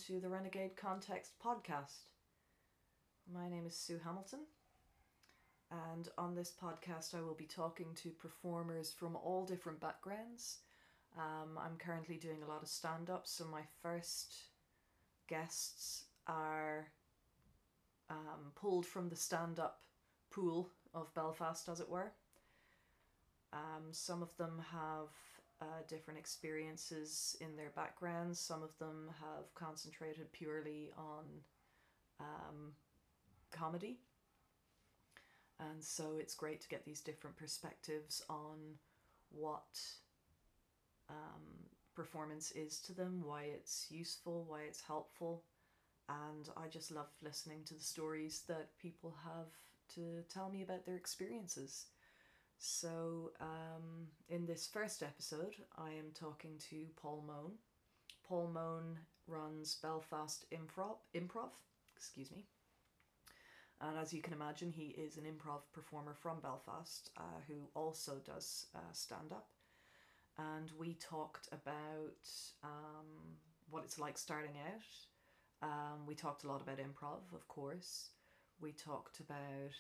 to the Renegade Context podcast. My name is Sue Hamilton, and on this podcast I will be talking to performers from all different backgrounds. I'm currently doing a lot of stand-up, so my first guests are pulled from the stand-up pool of Belfast, as it were. Some of them have different experiences in their backgrounds. Some of them have concentrated purely on comedy. And so it's great to get these different perspectives on what performance is to them, why it's useful, why it's helpful. And I just love listening to the stories that people have to tell me about their experiences. So in this first episode, I am talking to Paul Moan. Paul Moan runs Belfast Improv, excuse me. And as you can imagine, he is an improv performer from Belfast who also does stand-up. And we talked about what it's like starting out. We talked a lot about improv, of course. We talked about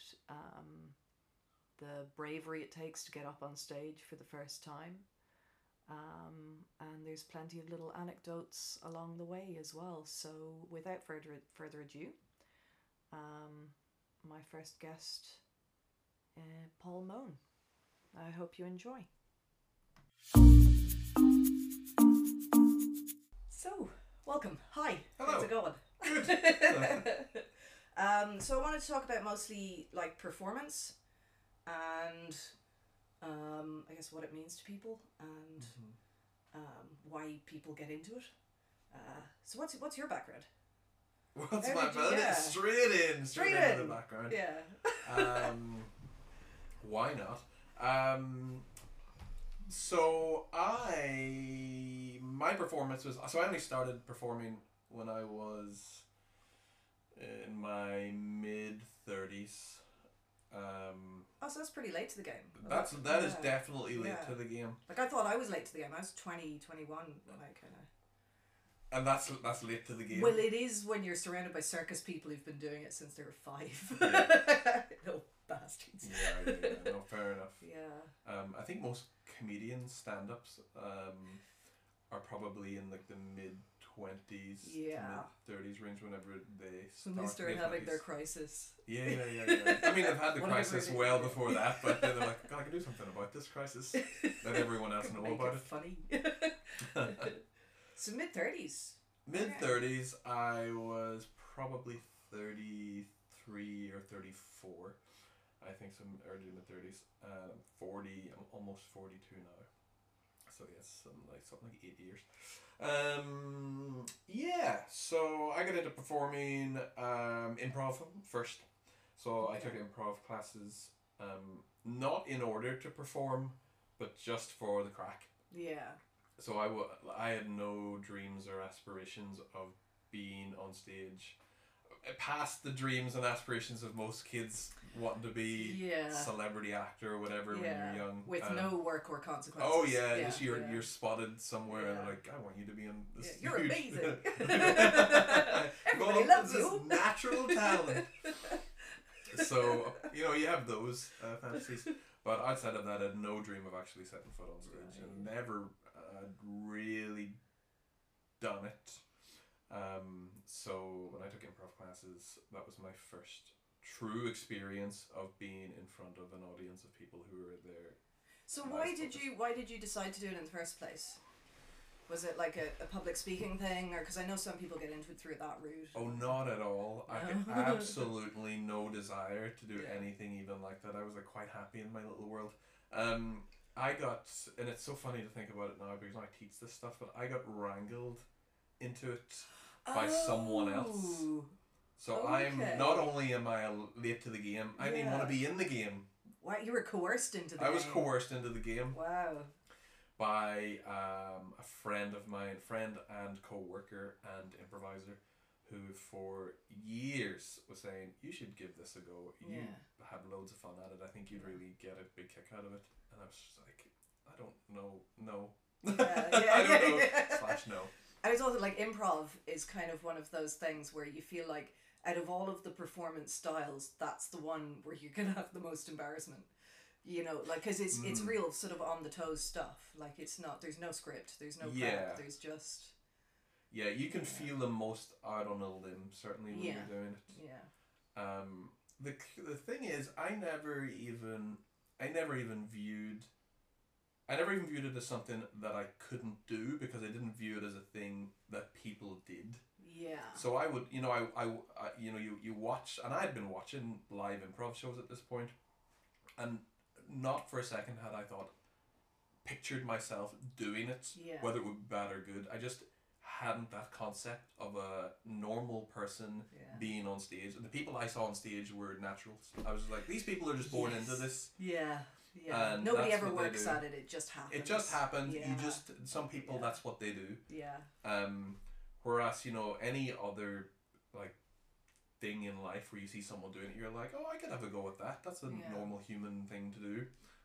the bravery it takes to get up on stage for the first time. And there's plenty of little anecdotes along the way as well. So without further ado, my first guest, Paul Moan. I hope you enjoy. So, welcome. Hi. Hello. How's it going? Good. So I wanted to talk about mostly like performance and I guess what it means to people and why people get into it. So what's your background? What's How my did you- background? yeah. Straight into Straight the in. background. Yeah. Why not? So my performance was, so I only started performing when I was in my mid-30s. Oh, so that's pretty late to the game. That is Yeah. definitely late Yeah. to the game. Like I thought I was late to the game. I was 20, 21 when I kind of... And that's late to the game. Well, it is when you're surrounded by circus people who've been doing it since they were 5. Yeah. No bastards. Yeah, no, fair enough. Yeah. I think most comedian stand-ups are probably in like the mid-20s Yeah. to mid-30s range whenever they When they start having their mid-20s. crisis. Yeah. I mean, they've had the Whatever crisis it is. well before that, but then they're like, God, I can do something about this crisis. Let everyone else know Make about it funny. it. So mid-30s. Mid-30s, I was probably 33 or 34. I think some early mid-30s. 40, I'm almost 42 now. So yes, something like 8 years. Yeah, so I got into performing improv first. So I took improv classes, not in order to perform, but just for the crack. Yeah. So I had no dreams or aspirations of being on stage. Past the dreams and aspirations of most kids wanting to be Yeah. celebrity actor or whatever when you're young. With no work or consequences. Oh yeah, just you're spotted somewhere and Yeah. they're like, I want you to be in this. Yeah, you're huge- amazing. Well, Everybody loves this you. is natural talent. So you have those fantasies, but outside of that, I had no dream of actually setting foot on stage, and never really done it. So when I took improv classes, that was my first true experience of being in front of an audience of people who were there. So And why did you decide to do it in the first place? Was it like a public speaking thing, or because I know some people get into it through that route? Oh, not at all. I had No. absolutely no desire to do Yeah. anything even like that. I was like quite happy in my little world. I got, and it's so funny to think about it now because I teach this stuff, but I got wrangled into it by someone else. Oh. So Okay. I'm not only am I late to the game, I didn't even want to be in the game. Wow, you were coerced into the I was game. coerced into the game Wow. by a friend of mine, friend and co-worker and improviser, who for years was saying, you should give this a go. You have loads of fun at it. I think you'd really get a big kick out of it. And I was just like, I don't know. No. I don't know. /no. I I was also like, improv is kind of one of those things where you feel like out of all of the performance styles, that's the one where you're gonna have the most embarrassment. You know, like, because it's real sort of on the toes stuff. Like, it's not, there's no script, there's no prep, there's just. Yeah, you can feel the most out on a limb, certainly, when you're doing it. Yeah. The thing is, I never even viewed it as something that I couldn't do, because I didn't view it as a thing that people did. Yeah. So I would, you watch, and I'd been watching live improv shows at this point, and not for a second had I pictured myself doing it, whether it would be bad or good. I just hadn't that concept of a normal person being on stage. And the people I saw on stage were naturals. I was like, these people are just born into this. Yeah. Yeah. And nobody ever works at it. It just happens. It just happens. Yeah. Some people, that's what they do. Yeah. Whereas, any other, like, thing in life where you see someone doing it, you're like, oh, I could have a go at that. That's a normal human thing to do.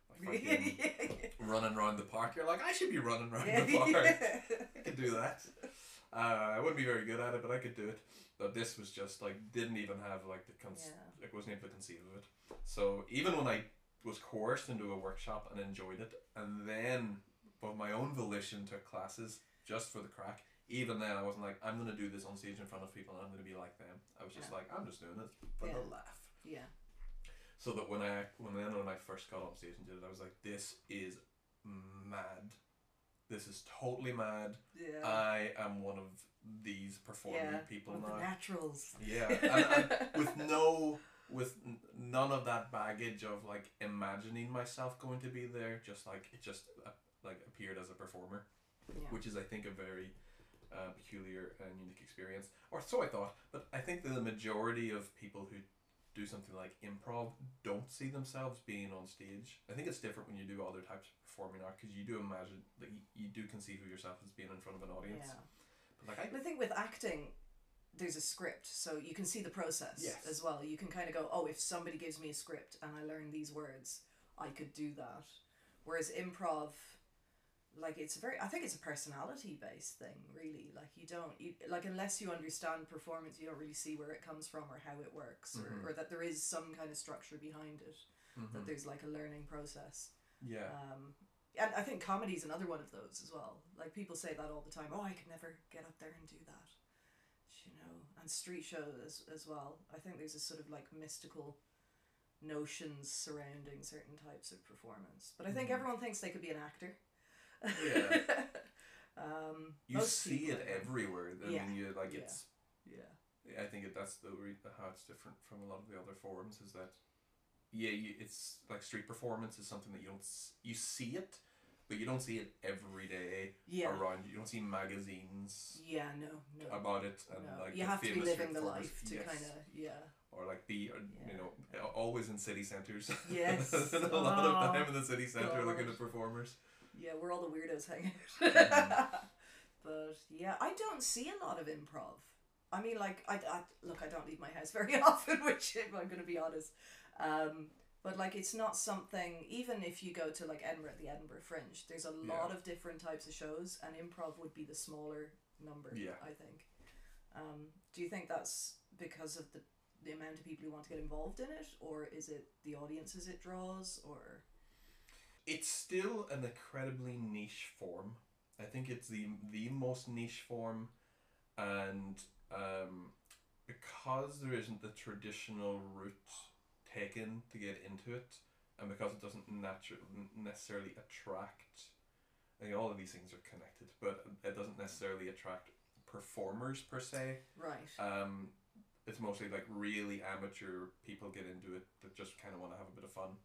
Like running around the park, you're like, I should be running around the park. I could do that. I wouldn't be very good at it, but I could do it. But this was just like, didn't even have like like, wasn't able to conceive of it. So even when I was coerced into a workshop and enjoyed it, and then of my own volition took classes just for the crack, even then I wasn't like, I'm going to do this on stage in front of people and I'm going to be like them. I was just like, I'm just doing it for the laugh. Yeah. So that when I first got on stage and did it, I was like, this is mad. This is totally mad. Yeah. I am one of these performing people now. The naturals. Yeah. and with none of that baggage of like imagining myself going to be there, just like it just like appeared as a performer, which is, I think, a very peculiar and unique experience, or so I thought. But I think that the majority of people who do something like improv don't see themselves being on stage. I think it's different when you do other types of performing art, because you do imagine, like, you do conceive of yourself as being in front of an audience. But like, I think with acting, there's a script, so you can see the process as well. You can kind of go, oh, if somebody gives me a script and I learn these words, I could do that. Whereas improv, like, I think it's a personality based thing, really. Like, like, unless you understand performance, you don't really see where it comes from or how it works, or that there is some kind of structure behind it, that there's like a learning process. Yeah. And I think comedy's another one of those as well. Like, people say that all the time, oh, I could never get up there and do that, and street shows as well. I think there's a sort of like mystical notions surrounding certain types of performance, but I think everyone thinks they could be an actor. Yeah. You see it everywhere. I mean, it's. Yeah. I think that's how it's different from a lot of the other forms, is that, it's like street performance is something that you see it, but you don't see it every day around you. You don't see magazines. Yeah, no. About it, and like you have to be living the life to kind of or like be always in city centres. Yes. A lot of time in the city centre looking at performers. Yeah, we're all the weirdos hanging out. But yeah, I don't see a lot of improv. I mean, like, I don't leave my house very often, which, if I'm going to be honest. But like, it's not something, even if you go to like Edinburgh, the Edinburgh Fringe, there's a lot of different types of shows, and improv would be the smaller number, I think. Do you think that's because of the amount of people who want to get involved in it, or is it the audiences it draws, or... It's still an incredibly niche form. I think it's the most niche form, and because there isn't the traditional route taken to get into it, and because it doesn't necessarily attract, I think all of these things are connected, but it doesn't necessarily attract performers per se. Right. It's mostly like really amateur people get into it that just kind of want to have a bit of fun.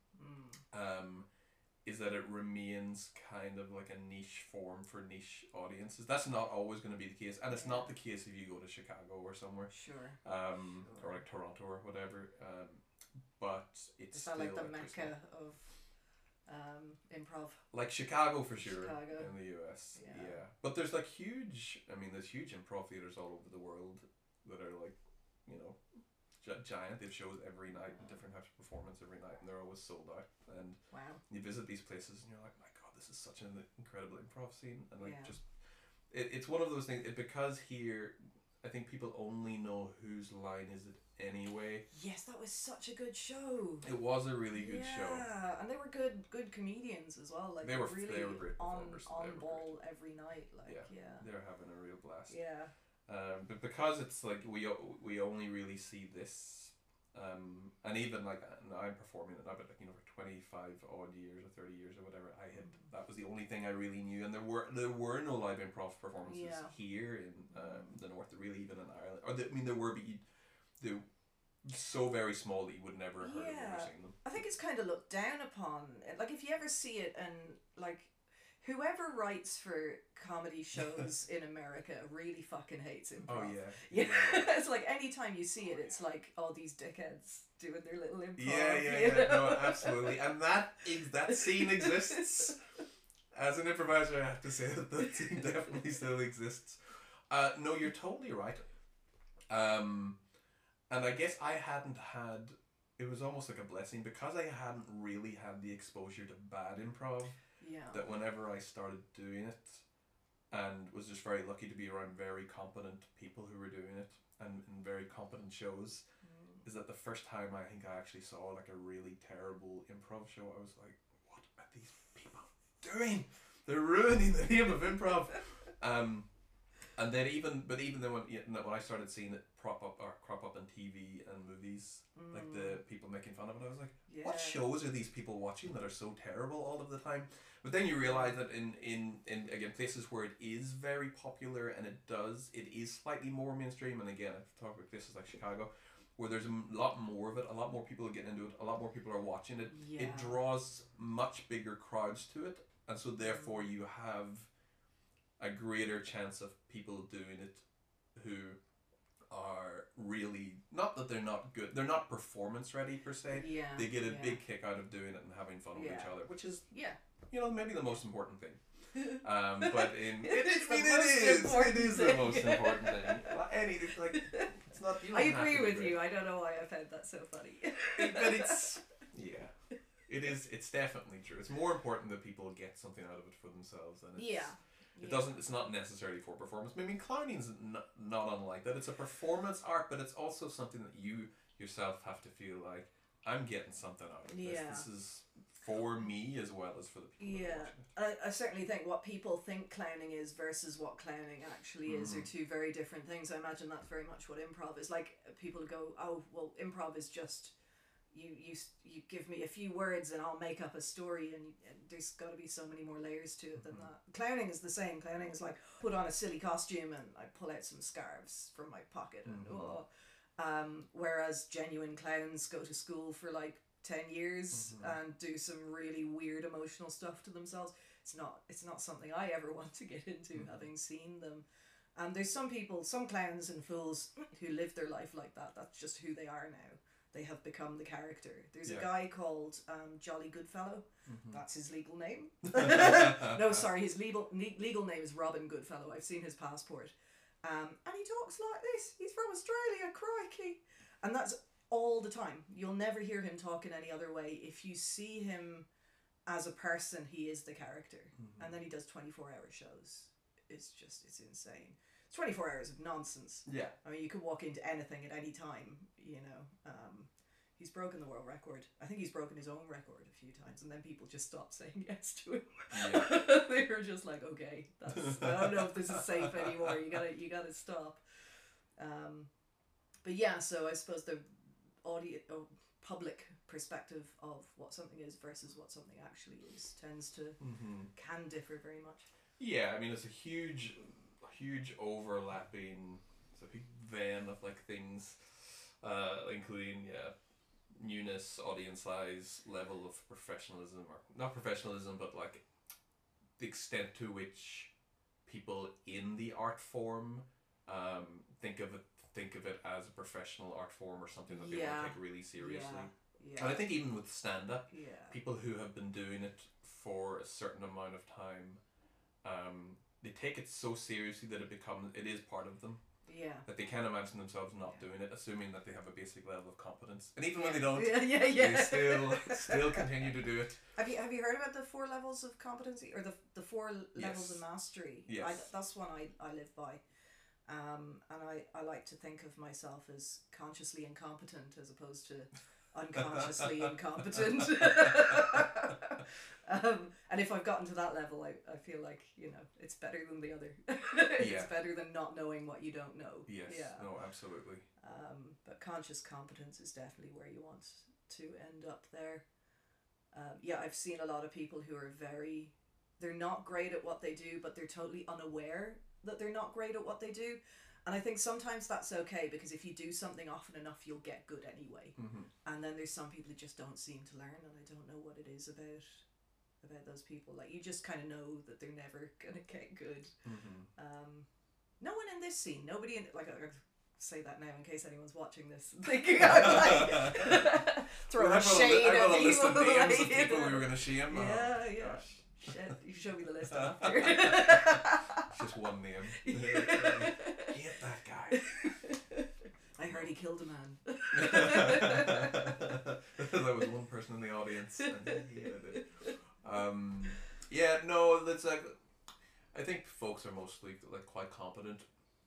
Is that it remains kind of like a niche form for niche audiences. That's not always going to be the case, and it's not the case if you go to Chicago or somewhere. Sure. Or like Toronto or whatever. But it's still like the mecca of improv. Like Chicago for sure. Chicago. In the US. Yeah. But there's like huge improv theaters all over the world that are like, giant. They have shows every night and different types of performance every night, and they're always sold out. And you visit these places and you're like, my God, this is such an incredible improv scene, and like just it's one of those things. Because here, I think people only know whose line is it anyway. Yes, that was such a good show. It was a really good show. Yeah, and they were good comedians as well. Like They were really great on performers. ball every night. Like they were having a real blast. Yeah. But because it's like we only really see this, and even like I'm performing it now, but like for 25 odd years or 30 years or whatever, that was the only thing I really knew, and there were no live improv performances here in the north, really, even in Ireland. Or there were, but they're so very small that you would never have heard of them or seen them. I think it's kind of looked down upon. Like if you ever see it, and like whoever writes for comedy shows in America really fucking hates improv. Oh yeah. It's like anytime you see it, it's like all these dickheads doing their little improv. Yeah. No, absolutely, and that scene exists. As an improviser, I have to say that scene definitely still exists. No, you're totally right. And I guess I hadn't had. It was almost like a blessing because I hadn't really had the exposure to bad improv. Yeah. That whenever I started doing it, and was just very lucky to be around very competent people who were doing it, and in very competent shows, is that the first time I think I actually saw like a really terrible improv show, I was like, what are these people doing? They're ruining the name of improv. And then even then when I started seeing it crop up on TV and movies, like the people making fun of it, I was like, what shows are these people watching that are so terrible all of the time? But then you realize that in again places where it is very popular and it is slightly more mainstream, and again I've talked about places like Chicago, where there's a lot more of it, a lot more people are getting into it, a lot more people are watching it. Yeah. It draws much bigger crowds to it, and so therefore you have a greater chance of people doing it who are really, not that they're not good, they're not performance ready per se. Yeah. They get a big kick out of doing it and having fun with each other, which is maybe the most important thing. But it is the most important thing. It's not. I agree with you. I don't know why I found that so funny. But it is. It's definitely true. It's more important that people get something out of it for themselves, and it's not necessarily for performance. I mean, clowning's not unlike that. It's a performance art, but it's also something that you yourself have to feel like, I'm getting something out of this. This is for me as well as for the people that are watching it. I certainly think what people think clowning is versus what clowning actually is are two very different things. I imagine that's very much what improv is. Like, people go, oh, well, improv is just you give me a few words and I'll make up a story, and there's got to be so many more layers to it than that. Clowning is the same. Clowning is like, put on a silly costume and I pull out some scarves from my pocket and whereas genuine clowns go to school for like 10 years and do some really weird emotional stuff to themselves. It's not something I ever want to get into, having seen them. And there's some clowns and fools who live their life like that. That's just who they are now. They have become the character. There's a guy called Jolly Goodfellow. That's his legal name. No, sorry, his legal name is Robin Goodfellow. I've seen his passport. And he talks like this. He's from Australia, crikey. And that's all the time. You'll never hear him talk in any other way. If you see him as a person, he is the character. And then he does 24-hour shows. It's insane. 24 hours of nonsense. Yeah. I mean, you could walk into anything at any time, He's broken the world record. I think he's broken his own record a few times, and then people just stopped saying yes to him. Yeah. They were just like, okay, I don't know if this is safe anymore. You gotta stop. But yeah, so I suppose the public perspective of what something is versus what something actually is can differ very much. Yeah, I mean, it's a huge overlapping, it's a big vein of like things, including newness, audience size, level of professionalism, or not professionalism, but like the extent to which people in the art form think of it as a professional art form or something that they want to take really seriously. Yeah. And I think even with stand-up, people who have been doing it for a certain amount of time, they take it so seriously that it is part of them. Yeah. That they can't imagine themselves not doing it, assuming that they have a basic level of competence. And even Yeah. when they don't, Yeah. they still continue to do it. Have you heard about the 4 levels of competency, or the 4 levels of mastery? Yes. That's one I live by. And I like to think of myself as consciously incompetent as opposed to unconsciously incompetent. And if I've gotten to that level, I feel like, it's better than the other. It's better than not knowing what you don't know. Yes. Yeah. No, absolutely. But conscious competence is definitely where you want to end up there. I've seen a lot of people who are they're not great at what they do, but they're totally unaware that they're not great at what they do. And I think sometimes that's okay, because if you do something often enough, you'll get good anyway. Mm-hmm. And then there's some people who just don't seem to learn, and I don't know what it is about those people. Like, you just kind of know that they're never gonna get good. Mm-hmm. No one in this scene, nobody in, like, I'll say that now in case anyone's watching this thinking I'm like throwing shade at people. List of names of people we were going to shame. Yeah. Gosh. Shit, you show me the list after. Just one name. Hate that guy. I heard he killed a man. There was one person in the audience and he hated it. No, that's like, I think folks are mostly like quite competent.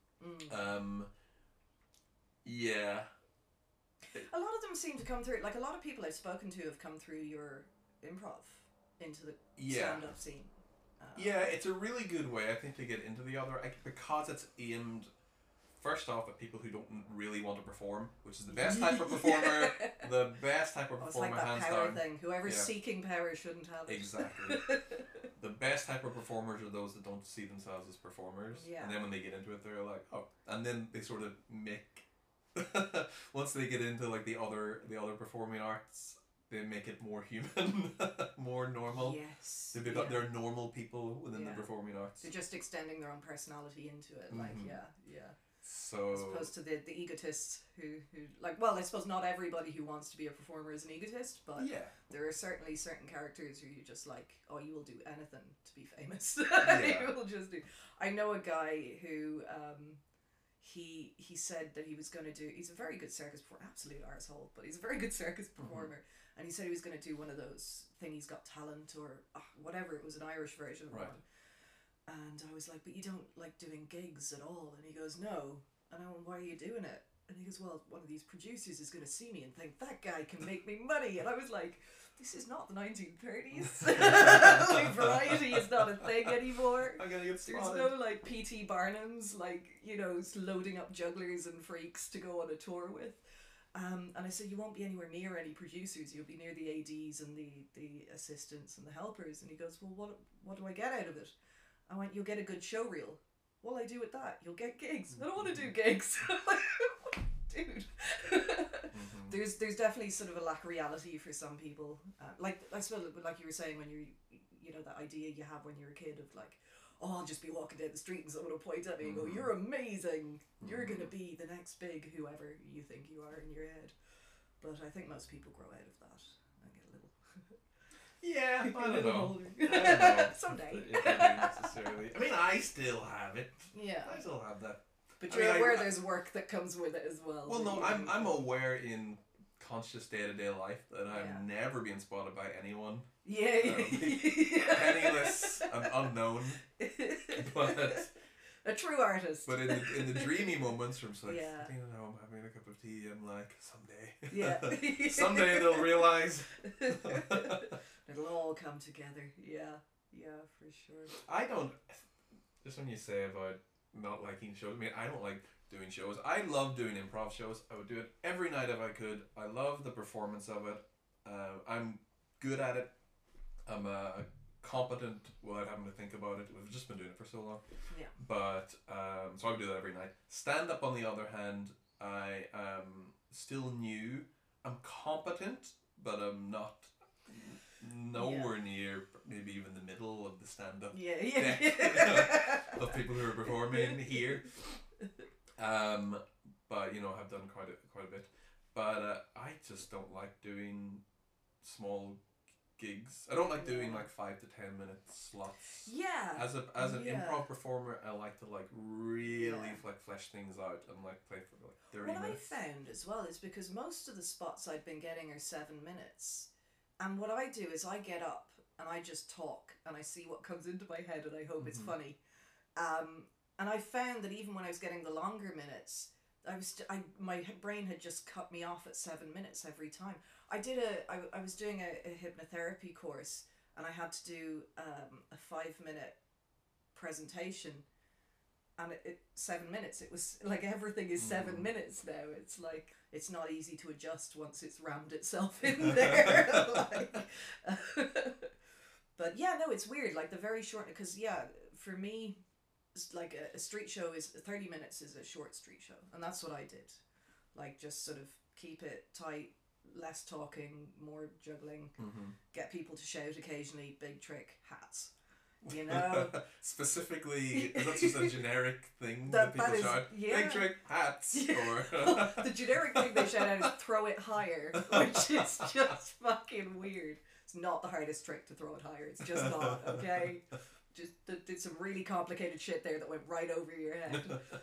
Yeah. A lot of them seem to come through, like a lot of people I've spoken to have come through your improv into the stand-up scene. It's a really good way, I think, to get into the other, because it's aimed first off at people who don't really want to perform, which is the best type of performer. The best type of performer, it's like that hands power down. thing. Whoever's seeking power shouldn't have it. Exactly. The best type of performers are those that don't see themselves as performers. Yeah. And then when they get into it, they're like, oh. And then they sort of make... once they get into like the other performing arts, they make it more human, more normal. Yes. They're normal people within the performing arts. They're just extending their own personality into it. Like, So, as opposed to the egotists who like, well, I suppose not everybody who wants to be a performer is an egotist, but there are certainly certain characters who you just like, oh, you will do anything to be famous. You will just do. I know a guy who he said that he was going to do, he's a very good circus performer, absolute arsehole, but he's a very good circus performer, and he said he was going to do one of those Thingy's Got Talent or whatever, it was an Irish version of one. And I was like, but you don't like doing gigs at all? And he goes, no. And I went, why are you doing it? And he goes, well, one of these producers is going to see me and think, that guy can make me money. And I was like, this is not the 1930s. Like, variety is not a thing anymore. I'm gonna get spotted. There's no, like, P.T. Barnums, like, loading up jugglers and freaks to go on a tour with. And I said, you won't be anywhere near any producers. You'll be near the ADs and the assistants and the helpers. And he goes, well, what do I get out of it? I went, you'll get a good show reel. What'll I do with that? You'll get gigs. I don't want to do gigs. Dude. There's definitely sort of a lack of reality for some people. Like, I suppose, like you were saying, when that idea you have when you're a kid of like, oh, I'll just be walking down the street and someone will point at me and go, you're amazing. You're going to be the next big whoever you think you are in your head. But I think most people grow out of that and get a little... Yeah, I don't know. Someday. Necessarily. I mean, I still have it. Yeah. I still have that. But you're aware there's work that comes with it as well. Well, no, I'm aware in conscious day-to-day life that I'm never being spotted by anyone. Yeah. Penniless and unknown. But... a true artist. But in the dreamy moments from like, sitting at home having a cup of tea, I'm like, someday. Yeah. Someday they'll realise. It'll all come together. Yeah, for sure. I don't, just when you say about not liking shows, I mean, I don't like doing shows. I love doing improv shows. I would do it every night if I could. I love the performance of it. I'm good at it. I'm competent without having to think about it. We've just been doing it for so long. Yeah. But, so I would do that every night. Stand up, on the other hand, I am still new. I'm competent, but I'm not nowhere near maybe even the middle of the stand-up of people who are performing here. But I've done quite a bit. But I just don't like doing small gigs. I don't like doing Yeah. like 5 to 10 minute slots. Yeah. As an Yeah. improv performer, I like to like really Yeah. like flesh things out and like play for like 30 What I minutes. found as well is because most of the spots I'd been getting are 7 minutes, and what I do is I get up and I just talk and I see what comes into my head and I hope it's Mhm. funny. And I found that even when I was getting the longer minutes, my brain had just cut me off at 7 minutes every time. I was doing a hypnotherapy course, and I had to do a 5 minute presentation, and 7 minutes. It was like everything is 7 minutes now. It's like it's not easy to adjust once it's rammed itself in there. Like, but yeah, no, it's weird. Like the very short, because yeah, for me, it's like a street show is 30 minutes is a short street show, and that's what I did. Like just sort of keep it tight, less talking, more juggling, get people to shout occasionally. Big trick, hats. You know, Specifically, is that just a generic thing That people is- shout? yeah. Big trick, hats, or the generic thing they shout out is throw it higher, which is just fucking weird. It's not the hardest trick to throw it higher. It's just not, okay? Just did some really complicated shit there that went right over your head.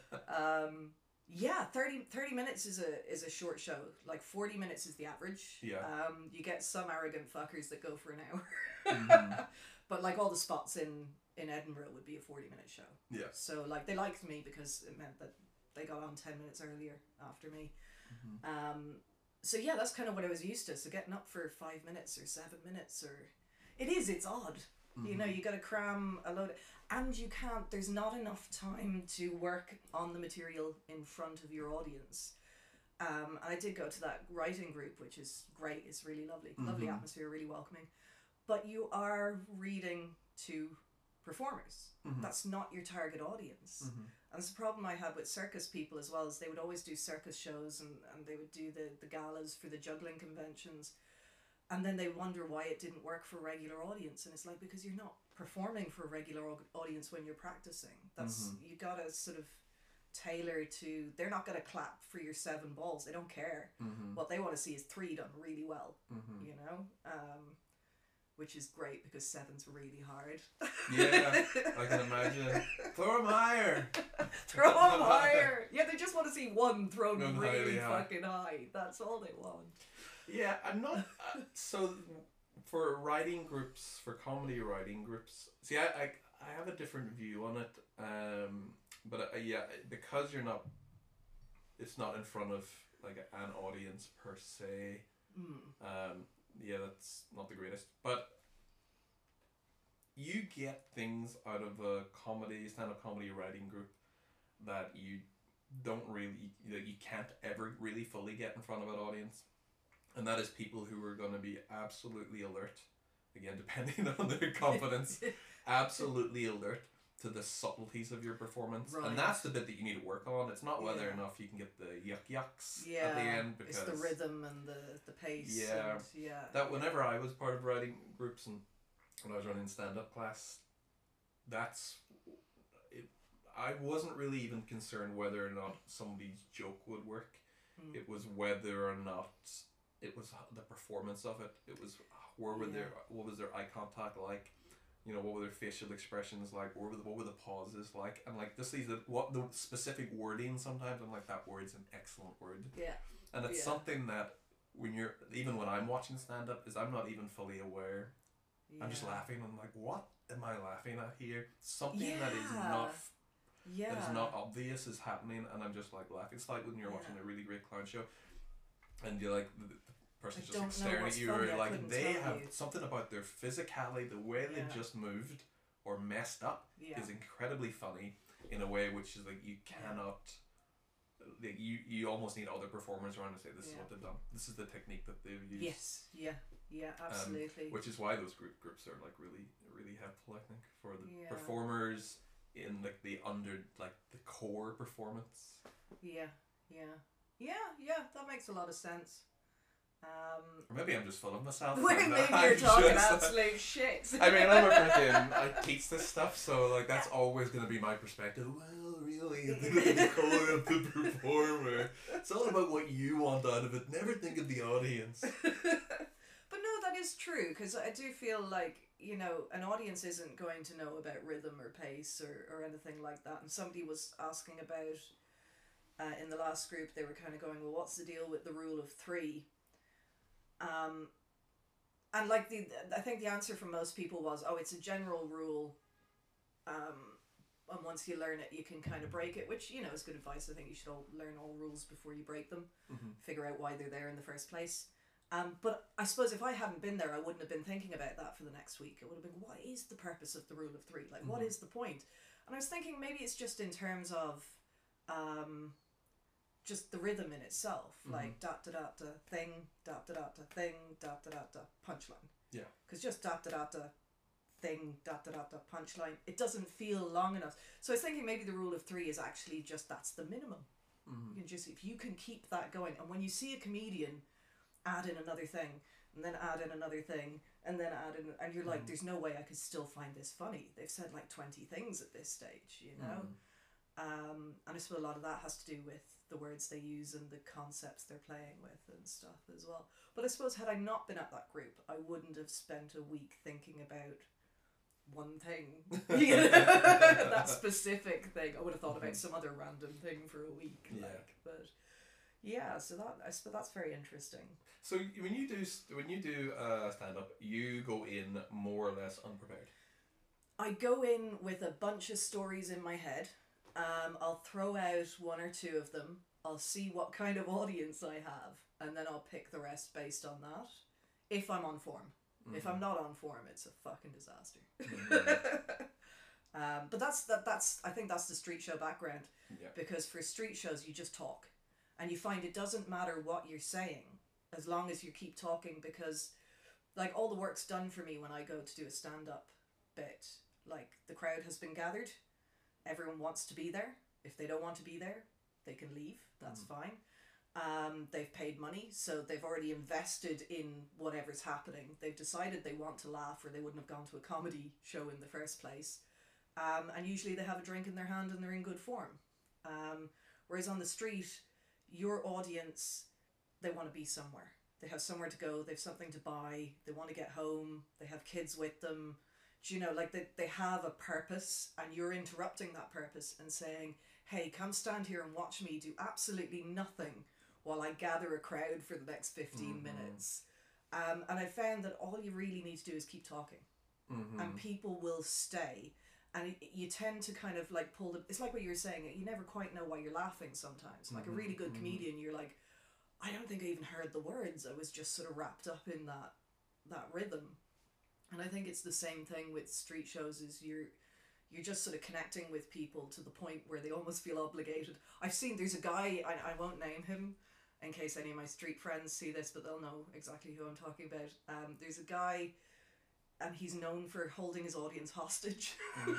Yeah, 30 minutes is a short show. Like 40 minutes is the average. Yeah. You get some arrogant fuckers that go for an hour. Mhm. But like all the spots in Edinburgh would be a 40-minute show. Yeah. So like they liked me because it meant that they got on 10 minutes earlier after me. So yeah, that's kind of what I was used to. So getting up for 5 minutes or 7 minutes or it's odd. You know, you got to cram a load and you can't, there's not enough time to work on the material in front of your audience. And I did go to that writing group, which is great. It's really lovely. Lovely atmosphere, really welcoming. But you are reading to performers. That's not your target audience. And it's a problem I had with circus people as well, is they would always do circus shows and they would do the galas for the juggling conventions. And then they wonder why it didn't work for a regular audience. And it's like, because you're not performing for a regular audience when you're practicing. That's you gotta sort of tailor to, they're not gonna clap for your 7 balls. They don't care. What they want to see is 3 done really well. You know? Which is great because 7's really hard. Yeah, I can imagine. Throw them higher. Throw them higher. Yeah, they just want to see 1 thrown Thrown really highly high. fucking high. That's all they want. Yeah, I'm not. So, for writing groups, for comedy writing groups, see, I have a different view on it. But yeah, because you're not, it's not in front of like an audience per se. Yeah, that's not the greatest. But you get things out of a stand-up comedy writing group that you don't really, that you can't ever really fully get in front of an audience. And that is people who are going to be absolutely alert, again, depending on their confidence, absolutely alert to the subtleties of your performance. Right. And that's the bit that you need to work on. It's not whether Yeah. or not you can get the yucks Yeah, at the end. Because it's the rhythm and the pace. Yeah. And, yeah. that whenever I was part of writing groups and when I was running stand-up class, that's it. I wasn't really even concerned whether or not somebody's joke would work. It was whether or not it was the performance of it. It was what was their eye contact like, you know, what were their facial expressions like, what were the pauses like, and like just what the specific wording. Sometimes I'm like, that word's an excellent word. Yeah. And it's something that when I'm watching stand-up, is I'm not even fully aware. I'm just laughing. I'm like, what am I laughing at here? Something that is not that is not obvious is happening, and I'm just like laughing. It's like when you're watching a really great clown show, and you're like the person's just like staring at you, or like they have something about their physicality, the way they just moved or messed up is incredibly funny in a way which is like you cannot. Like you almost need other performers around to say this is what they've done. This is the technique that they've used. Yes. Yeah, absolutely. Which is why those groups are like really, really helpful, I think, for the performers in like the core performance. Yeah, that makes a lot of sense. Or maybe I'm just full of myself. Maybe you're talking absolute shit. I mean, I teach this stuff, so like that's always going to be my perspective. Well, really, look at the core of the performer. It's all about what you want out of it. Never think of the audience. But no, that is true, because I do feel like, you know, an audience isn't going to know about rhythm or pace or anything like that. And somebody was asking about, in the last group, they were kind of going, well, what's the deal with the rule of three? And like I think the answer from most people was, oh, it's a general rule, and once you learn it, you can kind of break it, which, you know, is good advice. I think you should all learn all rules before you break them, figure out why they're there in the first place. But I suppose if I hadn't been there, I wouldn't have been thinking about that for the next week. It would have been, what is the purpose of the rule of three? Like, what is the point? And I was thinking maybe it's just in terms of just the rhythm in itself, like da da da da thing, da da da da thing, da da da da punchline. Yeah. Because just da da da da thing, da da da da punchline, it doesn't feel long enough. So I was thinking maybe the rule of three is actually just that's the minimum. You can just, if you can keep that going, and when you see a comedian add in another thing, and then add in another thing, and then add in, and you're like, there's no way I could still find this funny. They've said like 20 things at this stage, you know. And I suppose a lot of that has to do with the words they use and the concepts they're playing with and stuff as well. But I suppose had I not been at that group, I wouldn't have spent a week thinking about one thing, you know, that specific thing. I would have thought about some other random thing for a week, like. But yeah, so that, I suppose that's very interesting. So when you do stand up, you go in more or less unprepared. I go in with a bunch of stories in my head. I'll throw out one or two of them. I'll see what kind of audience I have, and then I'll pick the rest based on that. If I'm on form. If I'm not on form, it's a fucking disaster. But that's I think that's the street show background. Yeah. Because for street shows, you just talk, and you find it doesn't matter what you're saying as long as you keep talking, because like all the work's done for me when I go to do a stand-up bit. Like the crowd has been gathered. Everyone wants to be there. If they don't want to be there, they can leave. That's fine. They've paid money, so they've already invested in whatever's happening. They've decided they want to laugh, or they wouldn't have gone to a comedy show in the first place. And usually they have a drink in their hand and they're in good form. Whereas on the street, your audience, they want to be somewhere. They have somewhere to go. They have something to buy. They want to get home. They have kids with them. Do you know, like they have a purpose, and you're interrupting that purpose and saying, hey, come stand here and watch me do absolutely nothing while I gather a crowd for the next 15 minutes. And I found that all you really need to do is keep talking. And people will stay. And you tend to kind of like pull the... It's like what you were saying, you never quite know why you're laughing sometimes. Like a really good comedian, you're like, I don't think I even heard the words. I was just sort of wrapped up in that rhythm. And I think it's the same thing with street shows, is you're just sort of connecting with people to the point where they almost feel obligated. I've seen, there's a guy, I won't name him in case any of my street friends see this, but they'll know exactly who I'm talking about. There's a guy, and he's known for holding his audience hostage.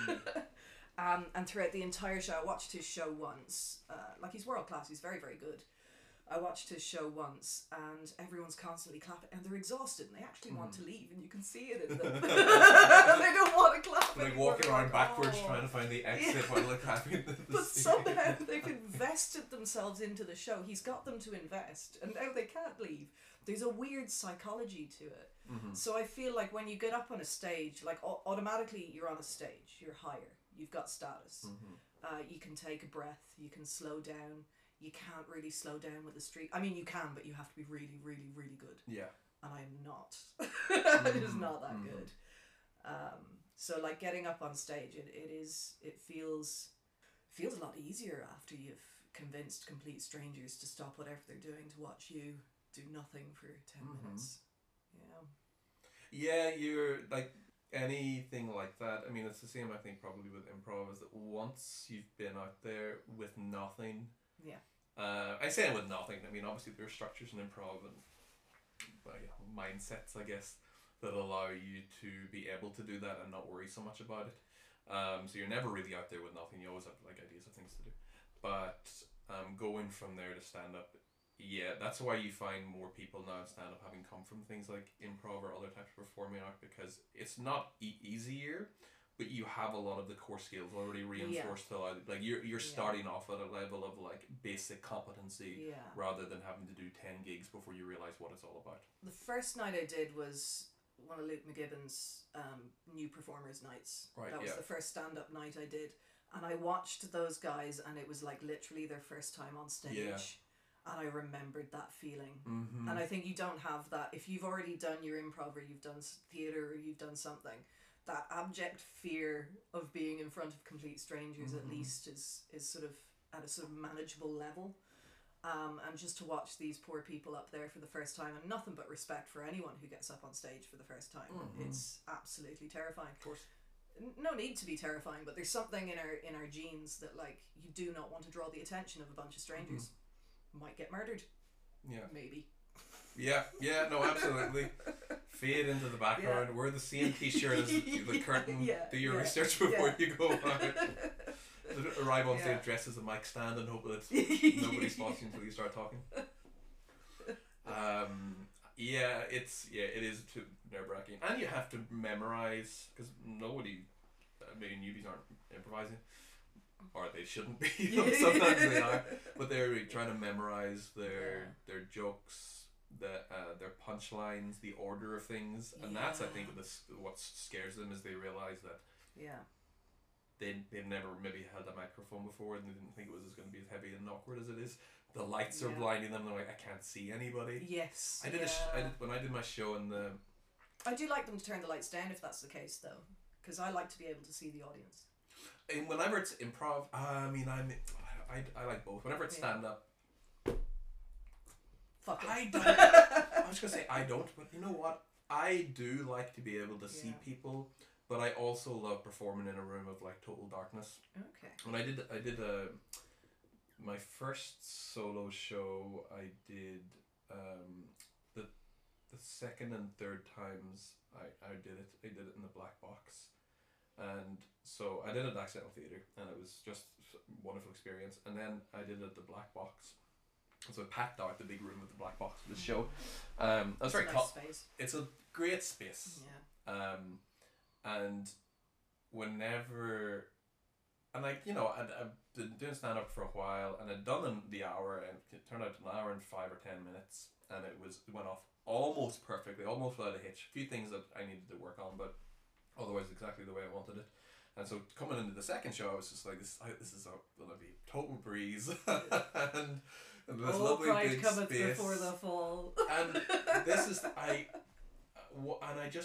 And throughout the entire show, I watched his show once. Like, he's world class, he's very, very good. I watched his show once, and everyone's constantly clapping, and they're exhausted, and they actually want to leave, and you can see it in them. They don't want to clap like anymore. walking around backwards trying to find the exit while they're clapping. But somehow they've invested themselves into the show. He's got them to invest, and now they can't leave. There's a weird psychology to it. So I feel like when you get up on a stage, like automatically you're on a stage, you're higher, you've got status. You can take a breath, you can slow down. You can't really slow down with the street. I mean, you can, but you have to be really, really, really good. Yeah. And I'm not. I'm just not that good. So like getting up on stage, it feels a lot easier after you've convinced complete strangers to stop whatever they're doing to watch you do nothing for 10 minutes. Yeah, you're like anything like that. I mean, it's the same, I think, probably with improv, is that once you've been out there with nothing. Yeah. I say it with nothing. I mean, obviously there are structures in improv and mindsets, I guess, that allow you to be able to do that and not worry so much about it. So you're never really out there with nothing. You always have like ideas of things to do. But going from there to stand up, yeah, that's why you find more people now in stand up having come from things like improv or other types of performing art, because it's not easier, but you have a lot of the core skills already reinforced. Like you're starting off at a level of like basic competency rather than having to do 10 gigs before you realize what it's all about. The first night I did was one of Luke McGibbon's new performers nights. Right, that was the first stand-up night I did, and I watched those guys, and it was like literally their first time on stage. And I remembered that feeling. Mm-hmm. And I think you don't have that if you've already done your improv, or you've done theatre, or you've done something. That abject fear of being in front of complete strangers, at least, is sort of at a sort of manageable level. And just to watch these poor people up there for the first time, and nothing but respect for anyone who gets up on stage for the first time. It's absolutely terrifying. Of course. No need to be terrifying, but there's something in our genes that, like, you do not want to draw the attention of a bunch of strangers. Might get murdered. Yeah. Maybe. Yeah, no, absolutely. Fade into the background. Wear the same t-shirt as the curtain. Do your research before you go on. Arrive on stage dressed as a mic stand and hope that nobody spots you until you start talking. It is too nerve-wracking. And you have to memorize, because newbies aren't improvising. Or they shouldn't be. Sometimes they are, but they're trying to memorize their jokes, their punchlines, the order of things, and that's, I think, what scares them, is they realize that they've never maybe held a microphone before, and they didn't think it was going to be as heavy and awkward as it is. The lights are blinding them. They're like, I can't see anybody. Yes. When I did my show in the. I do like them to turn the lights down if that's the case, though, because I like to be able to see the audience. And whenever it's improv, I like both. Whenever it's stand up, fuck it. I was gonna say I don't, but you know what? I do like to be able to see people, but I also love performing in a room of like total darkness. Okay. When I did my first solo show, I did the second and third times I did it in the Black Box. And so I did it at Accidental Theatre, and it was just a wonderful experience. And then I did it at the Black Box. So I packed out the big room with the Black Box for the show. That's very nice space. It's a great space. Yeah. And whenever, and like, you know, I've been doing stand up for a while, and I'd done the hour, and it turned out an hour and 5 or 10 minutes, and it went off almost perfectly, almost without a hitch. A few things that I needed to work on, but otherwise exactly the way I wanted it. And so coming into the second show, I was just like, this is gonna be total breeze, and this lovely big cometh space before the fall. And this is I just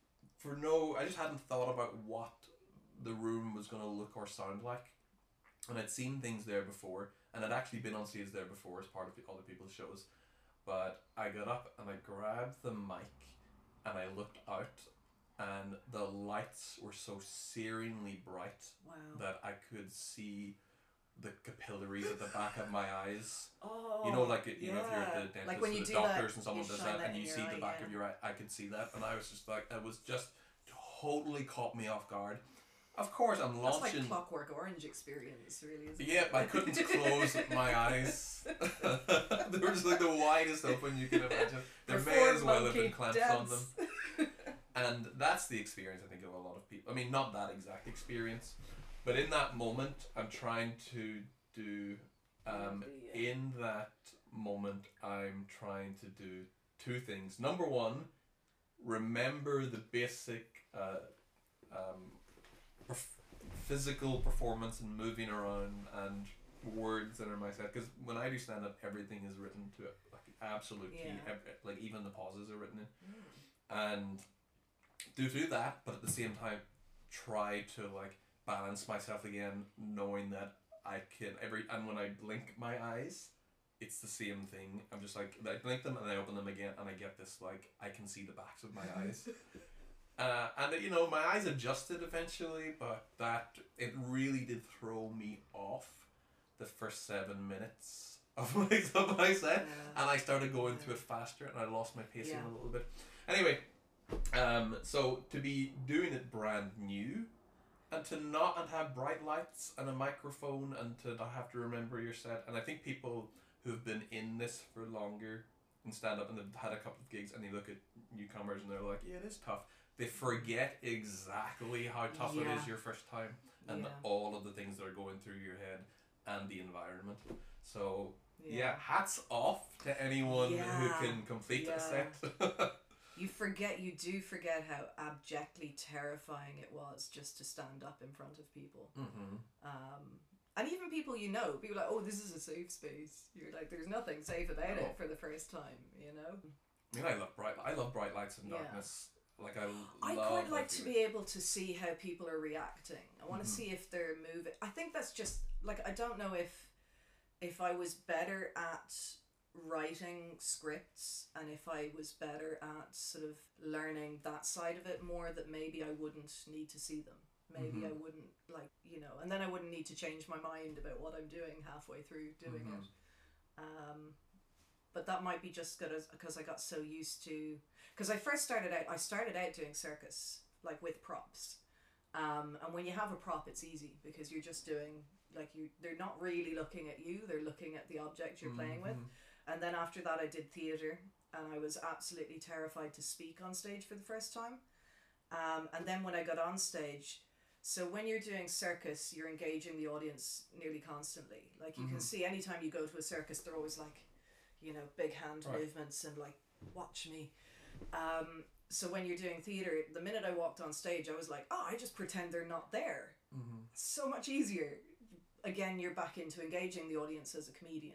hadn't thought about what the room was gonna look or sound like, and I'd seen things there before, and I'd actually been on stage there before as part of other people's shows, but I got up and I grabbed the mic and I looked out. And the lights were so searingly bright that I could see the capillaries at the back of my eyes. Oh, you know, like if you're at the dentist, like when you the do doctors, that, and someone does that, and you see the back of your eye. I could see that, and I was just like, it was just totally caught me off guard. Of course, I'm launching. That's like Clockwork Orange experience, really, isn't it? Yeah, I couldn't close my eyes. They were just like the widest open you can imagine. There may as well have been clamps on them. And that's the experience, I think, of a lot of people. I mean, not that exact experience, but in that moment, I'm trying to do, in that moment, I'm trying to do two things. Number one, remember the basic physical performance and moving around and words that are in my set. Because when I do stand-up, everything is written to like absolute key. Like even the pauses are written in. And do that, but at the same time try to like balance myself again, knowing that I can and when I blink my eyes, it's the same thing. I'm just like, I blink them and I open them again, and I get this like, I can see the backs of my eyes. And you know, my eyes adjusted eventually, but it really did throw me off the first 7 minutes of my set, and I started going to it faster, and I lost my pacing a little bit. Anyway. So to be doing it brand new, and to not have bright lights and a microphone, and to not have to remember your set, and I think people who've been in this for longer and stand up and they've had a couple of gigs and they look at newcomers and they're like, yeah, it is tough. they forget exactly how tough it Yeah. is your first time, and Yeah. all of the things that are going through your head and the environment. So yeah, Yeah. hats off to anyone who Yeah. can complete a Yeah. set. You do forget how abjectly terrifying it was just to stand up in front of people. Mm-hmm. And even people you know, people are like, oh, this is a safe space. You're like, there's nothing safe about No. it for the first time, you know? I mean, I love bright lights and Yeah. darkness. Like I love quite like that to feeling. be able to see how people are reacting. I want to Mhm. see if they're moving. I think that's just like, I don't know if I was better at writing scripts and if I was better at sort of learning that side of it more, that maybe I wouldn't need to see them. Maybe I wouldn't, like, you know, and then I wouldn't need to change my mind about what I'm doing halfway through doing it. But that might be just because I got so used to, because I started out doing circus, like with props. And when you have a prop, it's easy because you're just doing, like, they're not really looking at you, they're looking at the object you're playing with. And then after that I did theatre, and I was absolutely terrified to speak on stage for the first time. And then when I got on stage, so when you're doing circus, you're engaging the audience nearly constantly. Like, you can see anytime you go to a circus, they're always like, you know, big hand movements and like, watch me. So when you're doing theatre, the minute I walked on stage, I was like, oh, I just pretend they're not there. So much easier. Again, you're back into engaging the audience as a comedian.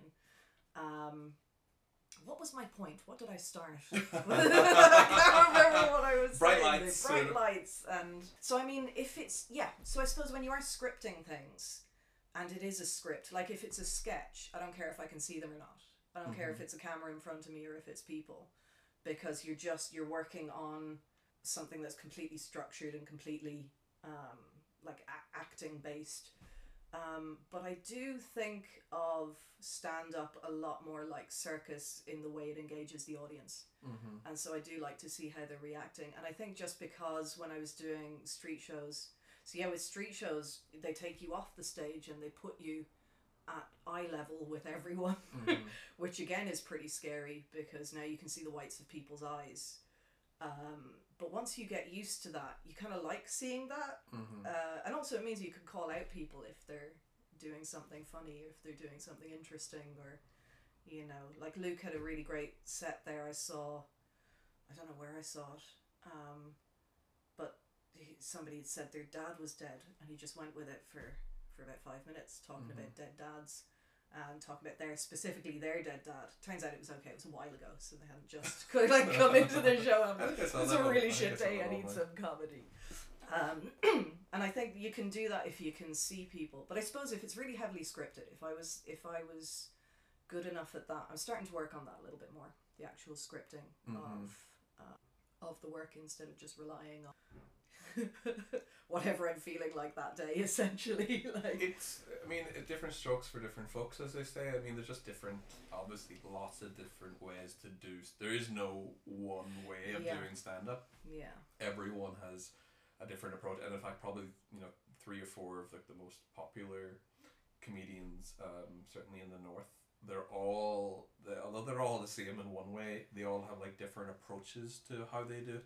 What was my point? What did I start? I can't remember what I was Bright saying. lights. Bright lights. And so, I mean, if it's, yeah, so I suppose when you are scripting things, and it is a script, like if it's a sketch, I don't care if I can see them or not. I don't care if it's a camera in front of me or if it's people, because you're working on something that's completely structured and completely like acting based. But I do think of stand-up a lot more like circus in the way it engages the audience. And so I do like to see how they're reacting. And I think just because when I was doing street shows, so yeah, with street shows, they take you off the stage and they put you at eye level with everyone, which again is pretty scary because now you can see the whites of people's eyes. But once you get used to that, you kind of like seeing that. And also it means you can call out people if they're doing something funny, if they're doing something interesting, or, you know, like Luke had a really great set there. I don't know where I saw it, but somebody had said their dad was dead, and he just went with it for about 5 minutes, talking about dead dads. And talking about specifically their dead dad. Turns out it was okay, it was a while ago, so they hadn't just come into the show and it's a really shit day, I need some comedy. And I think you can do that if you can see people. But I suppose if it's really heavily scripted, if I was good enough at that, I'm starting to work on that a little bit more, the actual scripting of the work, instead of just relying on whatever I'm feeling like that day, essentially. Like, it's, I mean, different strokes for different folks, as they say. I mean, there's just obviously lots of different ways to do. There is no one way of doing stand-up. Yeah. Everyone has a different approach, and in fact, probably 3 or 4 of like the most popular comedians, certainly in the north, although they're all the same in one way, they all have like different approaches to how they do it.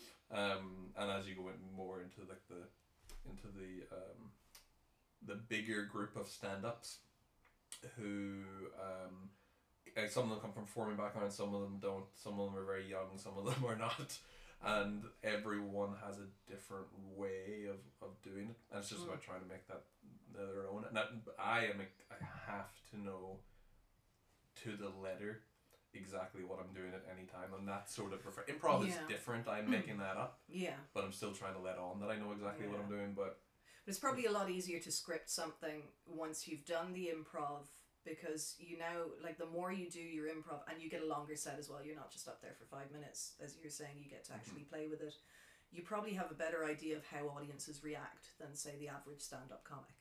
And as you go more into like the bigger group of stand-ups, who some of them come from performing background, some of them don't, some of them are very young, some of them are not, and everyone has a different way of doing it, and it's just about trying to make that their own. And I have to know to the letter exactly what I'm doing at any time, and that's sort of improv is different. I'm making that up, but I'm still trying to let on that I know exactly what I'm doing. But it's probably a lot easier to script something once you've done the improv, because you know, like, the more you do your improv, and you get a longer set as well, you're not just up there for 5 minutes, as you're saying, you get to actually play with it. You probably have a better idea of how audiences react than, say, the average stand-up comic.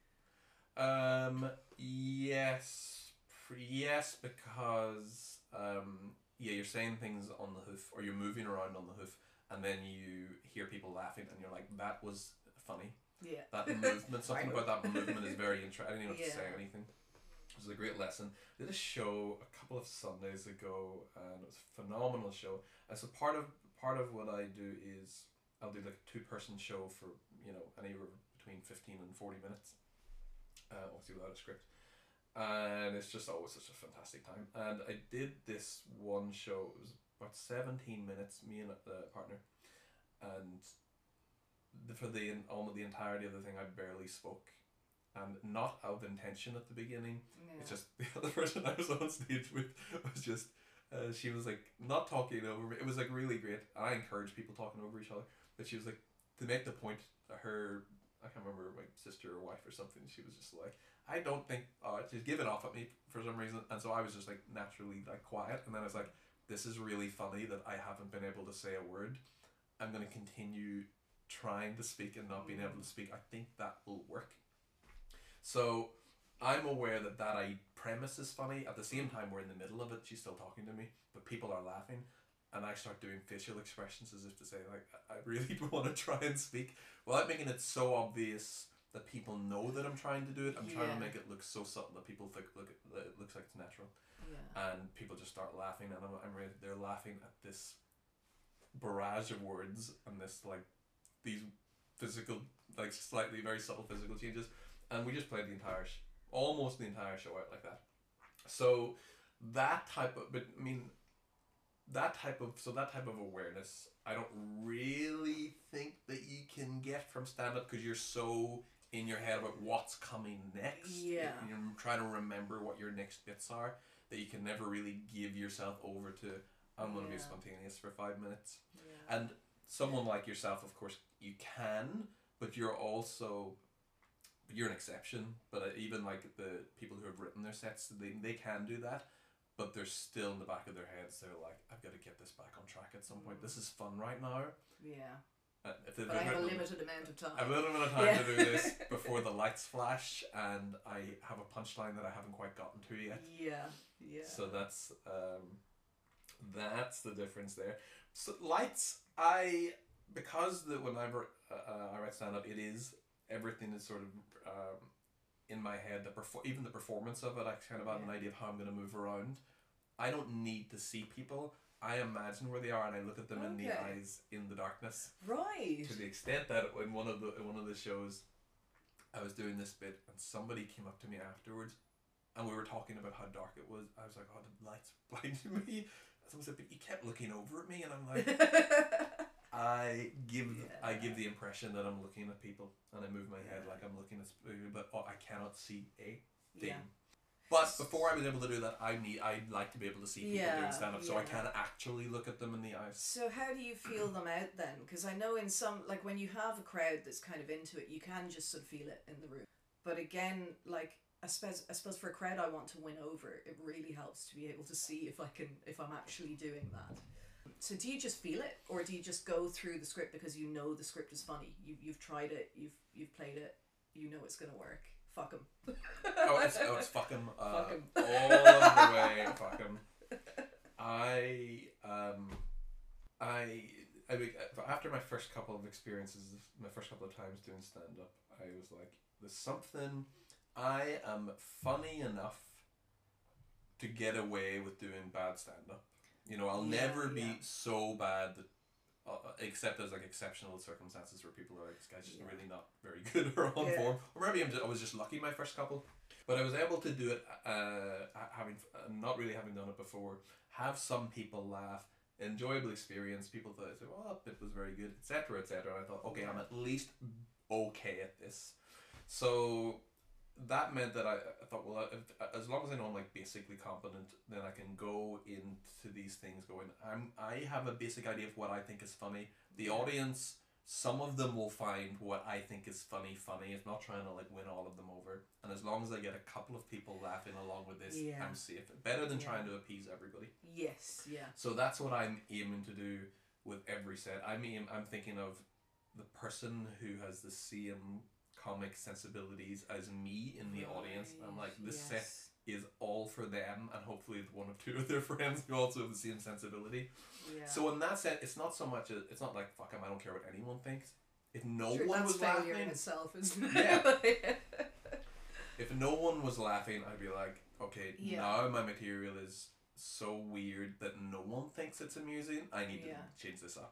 Yes, because you're saying things on the hoof, or you're moving around on the hoof, and then you hear people laughing, and you're like, that was funny. Yeah. That movement, something about that movement is very interesting. I didn't even have to say anything. It was a great lesson. I did a show a couple of Sundays ago, and it was a phenomenal show. And so part of what I do is I'll do like a 2-person show for, you know, anywhere between 15 and 40 minutes. Obviously without a script. And it's just always such a fantastic time. And I did this one show. It was about 17 minutes, me and the partner. And for almost the entirety of the thing, I barely spoke. And not out of intention at the beginning. Yeah. It's just the other person I was on stage with was just, she was like not talking over me. It was like really great. I encourage people talking over each other. But she was like, to make the point, I can't remember, my sister or wife or something, she was just like, I don't think, she's giving off at me for some reason. And so I was just like naturally like quiet. And then I was like, this is really funny that I haven't been able to say a word. I'm going to continue trying to speak and not being able to speak. I think that will work. So I'm aware that premise is funny. At the same time, we're in the middle of it. She's still talking to me, but people are laughing. And I start doing facial expressions as if to say, like, I really want to try and speak without making it so obvious that people know that I'm trying to do it. I'm trying to make it look so subtle that people think, it looks like it's natural. Yeah. And people just start laughing, and they're laughing at this barrage of words and this, like, these physical, like, slightly very subtle physical changes. And we just played almost the entire show out like that. So that type of awareness, I don't really think that you can get from stand-up, because you're so in your head about what's coming next. Yeah. And you're trying to remember what your next bits are, that you can never really give yourself over to, I'm going to be spontaneous for 5 minutes. Yeah. And someone like yourself, of course, you can, but you're an exception. But even like the people who have written their sets, they can do that. But they're still in the back of their heads. They're like, I've got to get this back on track at some point. This is fun right now. Yeah. But I have a limited amount of time. I have a limited amount of time to do this before the lights flash, and I have a punchline that I haven't quite gotten to yet. Yeah. Yeah. So that's the difference there. So lights, whenever I write stand up, everything is sort of in my head. Even the performance of it, I kind of have an idea of how I'm going to move around. I don't need to see people. I imagine where they are, and I look at them in the eyes in the darkness. Right. To the extent that in one of the shows, I was doing this bit, and somebody came up to me afterwards, and we were talking about how dark it was. I was like, "Oh, the lights blinded me." Someone said, "But you kept looking over at me," and I'm like, I give the impression that I'm looking at people, and I move my head like I'm looking at people, but I cannot see a thing. Yeah. But before I was able to do that, I'd like to be able to see people doing stand-up, so I can actually look at them in the eyes. So how do you feel them out then? Because I know in some, like when you have a crowd that's kind of into it, you can just sort of feel it in the room. But again, like I suppose for a crowd I want to win over, it really helps to be able to see if I'm actually doing that. So do you just feel it, or do you just go through the script because you know the script is funny? You've tried it, you've played it, you know it's gonna work. Fuck 'em. It's fuck 'em. Fuck 'em. All of the way, fuck 'em. After my first couple of experiences, my first couple of times doing stand up, I was like, there's something. I am funny enough to get away with doing bad stand up. You know, I'll never be so bad that. Except as like exceptional circumstances where people are like, this guy's just really not very good or on form, or maybe I was just lucky my first couple, but I was able to do it not really having done it before, have some people laugh, enjoyable experience, people thought, well, it was very good, etc., etc. And I thought, okay, I'm at least okay at this. So that meant that I thought, well, as long as I know I'm like basically competent, then I can go into these things going, I have a basic idea of what I think is funny. The audience, some of them will find what I think is funny. It's not trying to like win all of them over. And as long as I get a couple of people laughing along with this, I'm safe. Better than trying to appease everybody. Yes, yeah. So that's what I'm aiming to do with every set. I'm thinking of the person who has the same comic sensibilities as me in the audience. I'm like, this set is all for them, and hopefully one or two of their friends who also have the same sensibility. Yeah. So in that sense, it's not so much it's not like fuck 'em, I don't care what anyone thinks. If no one was laughing, in itself, isn't it? If no one was laughing, I'd be like, okay, now my material is so weird that no one thinks it's amusing. I need to change this up.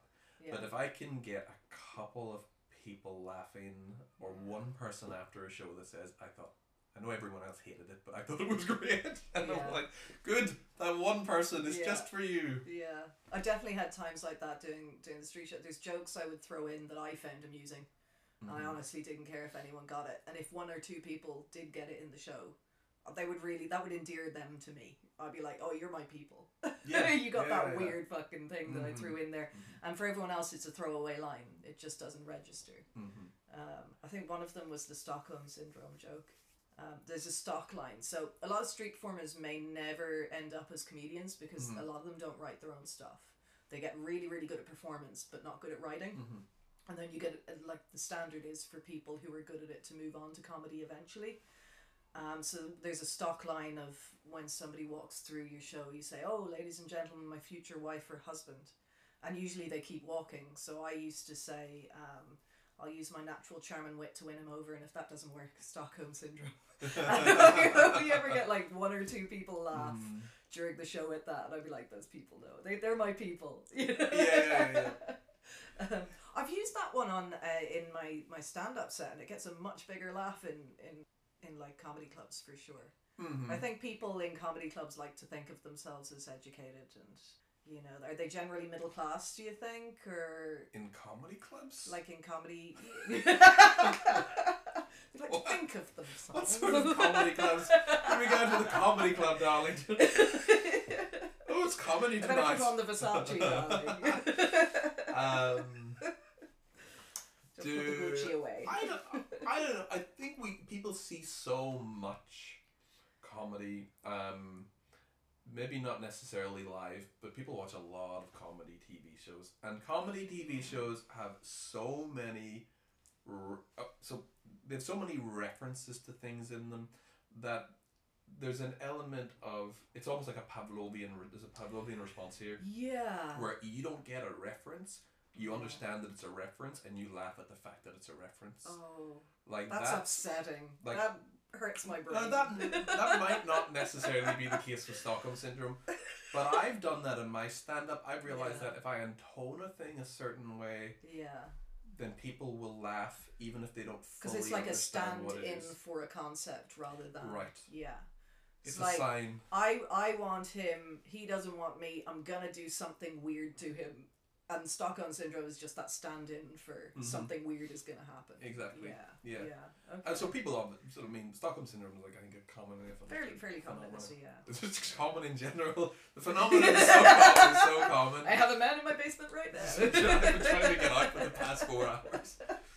Yeah. But if I can get a couple of people laughing, or one person after a show that says, I know everyone else hated it, but I thought it was great. And Yeah. I'm like, good, that one person is Yeah. just for you. Yeah, I definitely had times like that doing the street show. There's jokes I would throw in that I found amusing, and I honestly didn't care if anyone got it. And if one or two people did get it in the show, that would endear them to me. I'd be like, oh, you're my people. Yeah. You got Yeah, that yeah. weird fucking thing that I threw in there. And for everyone else, it's a throwaway line. It just doesn't register. I think one of them was the Stockholm Syndrome joke. There's a stock line. So a lot of street performers may never end up as comedians because a lot of them don't write their own stuff. They get really, really good at performance, but not good at writing. And then you get, like, the standard is for people who are good at it to move on to comedy eventually. So there's a stock line of when somebody walks through your show, you say, oh, ladies and gentlemen, my future wife or husband. And usually they keep walking. So I used to say, I'll use my natural charm and wit to win him over, and if that doesn't work, Stockholm Syndrome. You ever get like one or two people laugh during the show at that, and I'd be like, those people know. They're my people. Yeah. I've used that one on in my stand-up set, and it gets a much bigger laugh in like comedy clubs for sure. I think people in comedy clubs like to think of themselves as educated, and you know, are they generally middle class, do you think, or In comedy clubs? like in comedy? They like to think of themselves. What sort of comedy clubs? Let me go to the comedy club, darling. Oh, it's comedy I better tonight. put on the Versace, darling. Just put the Gucci away. I don't know. I think people see so much comedy, maybe not necessarily live, but people watch a lot of comedy TV shows, and comedy TV shows have so many, they have so many references to things in them that there's an element of, it's almost like there's a Pavlovian response here, Yeah. where you don't get a reference. You understand that it's a reference, and you laugh at the fact that it's a reference. Oh, Like that's upsetting. like- That hurts my brain. Now that might not necessarily be the case with Stockholm Syndrome, but I've done that in my stand-up. I've realised Yeah. that if I intone a thing a certain way, Yeah. then people will laugh even if they don't Because fully it's like a understand what it stand-in is. for a concept rather than... Right. Yeah. It's like, a sign. I want him, he doesn't want me, I'm gonna do something weird to him. And Stockholm Syndrome is just that stand-in for something weird is gonna happen. Exactly. Yeah. Yeah. Okay. And so people Stockholm Syndrome is like, I think, a common... Fairly common, so yeah. It's just common in general. The phenomenon is so common. I have a man in my basement right now. I've been trying to get out for the past 4 hours.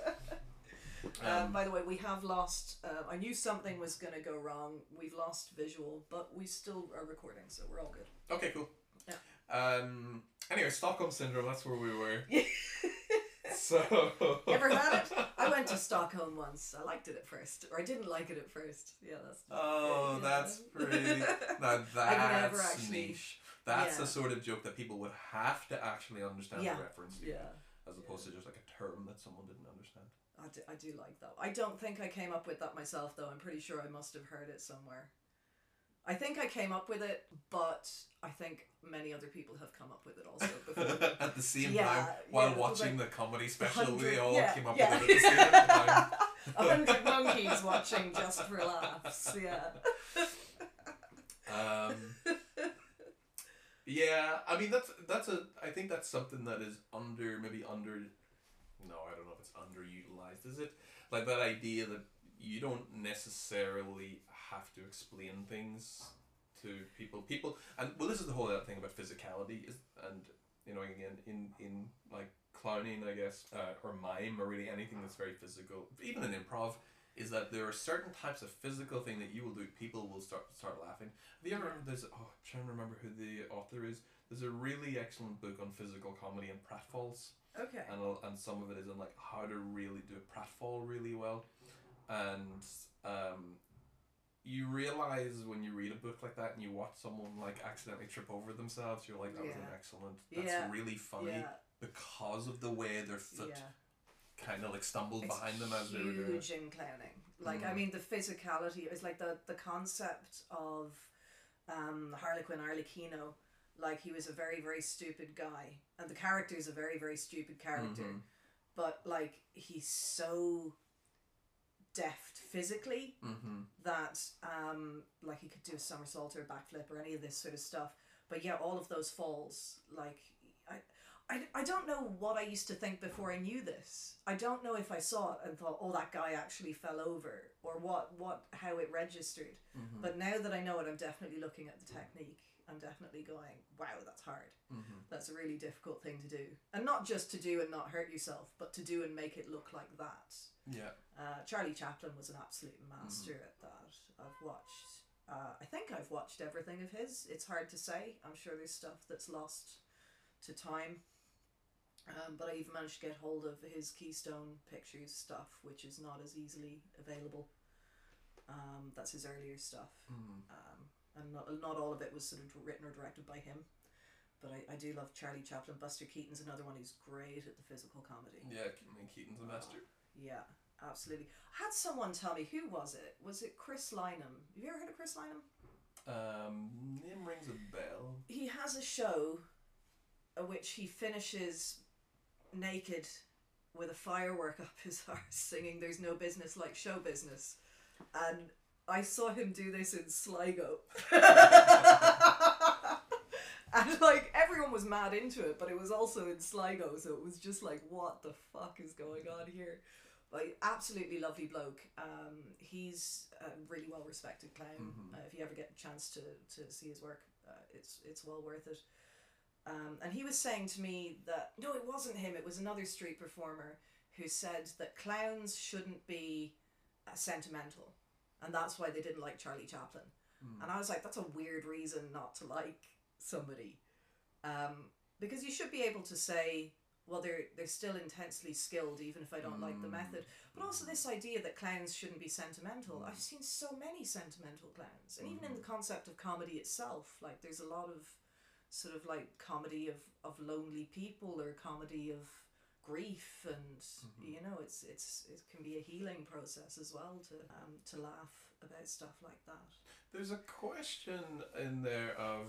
By the way, we have lost. I knew something was going to go wrong. We've lost visual, but we still are recording, so we're all good. Okay, cool. Yeah. Anyway, Stockholm Syndrome, that's where we were. So... You ever had it? I went to Stockholm once. I liked it at first. Or I didn't like it at first. Yeah, that's... Oh, yeah. that's pretty... Now I never that's actually... niche. That's Yeah. the sort of joke that people would have to actually understand Yeah. the reference to. Yeah. As opposed to just like a term that someone didn't understand. I do like that. I don't think I came up with that myself, though. I'm pretty sure I must have heard it somewhere. I think I came up with it, but I think many other people have come up with it also before. At the same Yeah, time, while yeah, watching like the comedy special, we 100 all yeah, came up yeah. with it at the same time. 100 monkeys watching just for laughs, yeah. Yeah, I mean I think that's something that is no, I don't know if it's underutilized, is it? Like that idea that you don't necessarily have to explain things to people, and well, this is the whole other thing about physicality and you know, again, in like clowning, I guess, or mime, or really anything that's very physical, even in improv, is that there are certain types of physical thing that you will do, people will start laughing. Have you ever, I'm trying to remember who the author is. There's a really excellent book on physical comedy and pratfalls. Okay. And some of it is on like how to really do a pratfall really well. And you realize when you read a book like that and you watch someone like accidentally trip over themselves, you're like, that was an excellent, that's really funny because of the way their foot kind of like stumbled behind them as they were doing it. Huge in clowning. Like, I mean, the physicality is like the concept of Harlequin Arlecchino Like, he was a very, very stupid guy. And the character is a very, very stupid character. Mm-hmm. But, like, he's so deft physically Mm-hmm. that, like, he could do a somersault or a backflip or any of this sort of stuff. But yeah, all of those falls, like, I don't know what I used to think before I knew this. I don't know if I saw it and thought, oh, that guy actually fell over, or how it registered. Mm-hmm. But now that I know it, I'm definitely looking at the technique. I'm definitely going, wow, that's hard. Mm-hmm. That's a really difficult thing to do. And not just to do and not hurt yourself, but to do and make it look like that. Yeah. Charlie Chaplin was an absolute master at that. I've watched, I think I've watched everything of his. It's hard to say. I'm sure there's stuff that's lost to time. But I even managed to get hold of his Keystone Pictures stuff, which is not as easily available. That's his earlier stuff. Mm-hmm. And not all of it was sort of written or directed by him. But I do love Charlie Chaplin. Buster Keaton's another one who's great at the physical comedy. Yeah, I mean, Keaton's a master. Yeah, absolutely. I had someone tell me, who was it? Was it Chris Lynham? Have you ever heard of Chris Lynham? Name rings a bell. He has a show which he finishes naked with a firework up his arse singing "There's No Business Like Show Business," and I saw him do this in Sligo. And like, everyone was mad into it, but it was also in Sligo, so it was just like, what the fuck is going on here? But absolutely lovely bloke. He's a really well respected clown. Mm-hmm. If you ever get a chance to see his work, it's well worth it. And he was saying to me that, no, it wasn't him, it was another street performer who said that clowns shouldn't be sentimental, and that's why they didn't like Charlie Chaplin. And I was like, that's a weird reason not to like somebody, because you should be able to say, well, they're still intensely skilled even if I don't like the method. But also this idea that clowns shouldn't be sentimental. I've seen so many sentimental clowns, and even in the concept of comedy itself, like, there's a lot of sort of like comedy of lonely people, or comedy of grief, and you know, it can be a healing process as well to laugh about stuff like that. There's a question in there of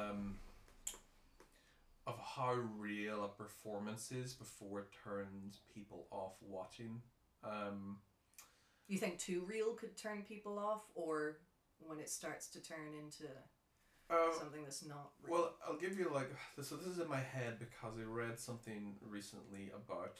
how real a performance is before it turns people off watching. You think too real could turn people off, or when it starts to turn into something that's not real? Well, I'll give you like this. So this is in my head because I read something recently about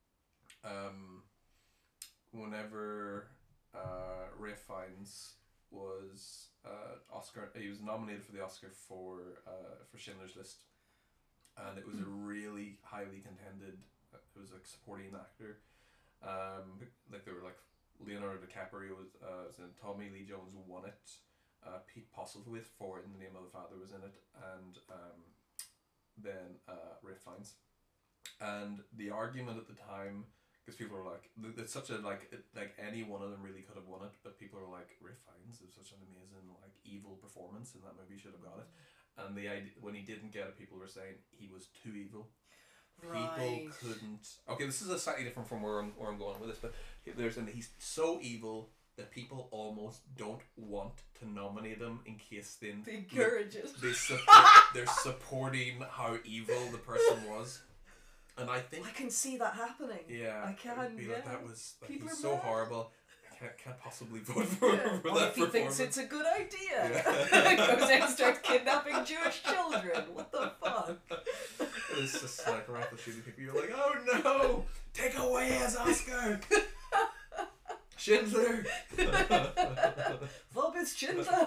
whenever Ralph Fiennes was Oscar. He was nominated for the Oscar for Schindler's List, and it was a really highly contended. It was like supporting actor. Like there were like Leonardo DiCaprio was in it, Tommy Lee Jones won it. Pete Postlethwaite for In the Name of the Father was in it, and then Ralph Fiennes. And the argument at the time, because people were like, it's such a like any one of them really could have won it, but people were like, Ralph Fiennes is such an amazing like evil performance in that movie, should have got it. And the idea, when he didn't get it, people were saying he was too evil. People couldn't. Okay, this is a slightly different from where I'm going with this, but he's so evil that people almost don't want to nominate him in case they encourage it. They're supporting how evil the person was, and I think I can see that happening. Yeah, I can. Be Yeah. like, that was like, People he's are so mad. horrible. I can't possibly vote for Yeah. that Or if he performance. thinks it's a good idea, Yeah. goes out and starts kidnapping Jewish children. What the fuck? It's just like rifle shooting people. You're like, oh no, take away his Oscar. Schindler. Wo bist Schindler?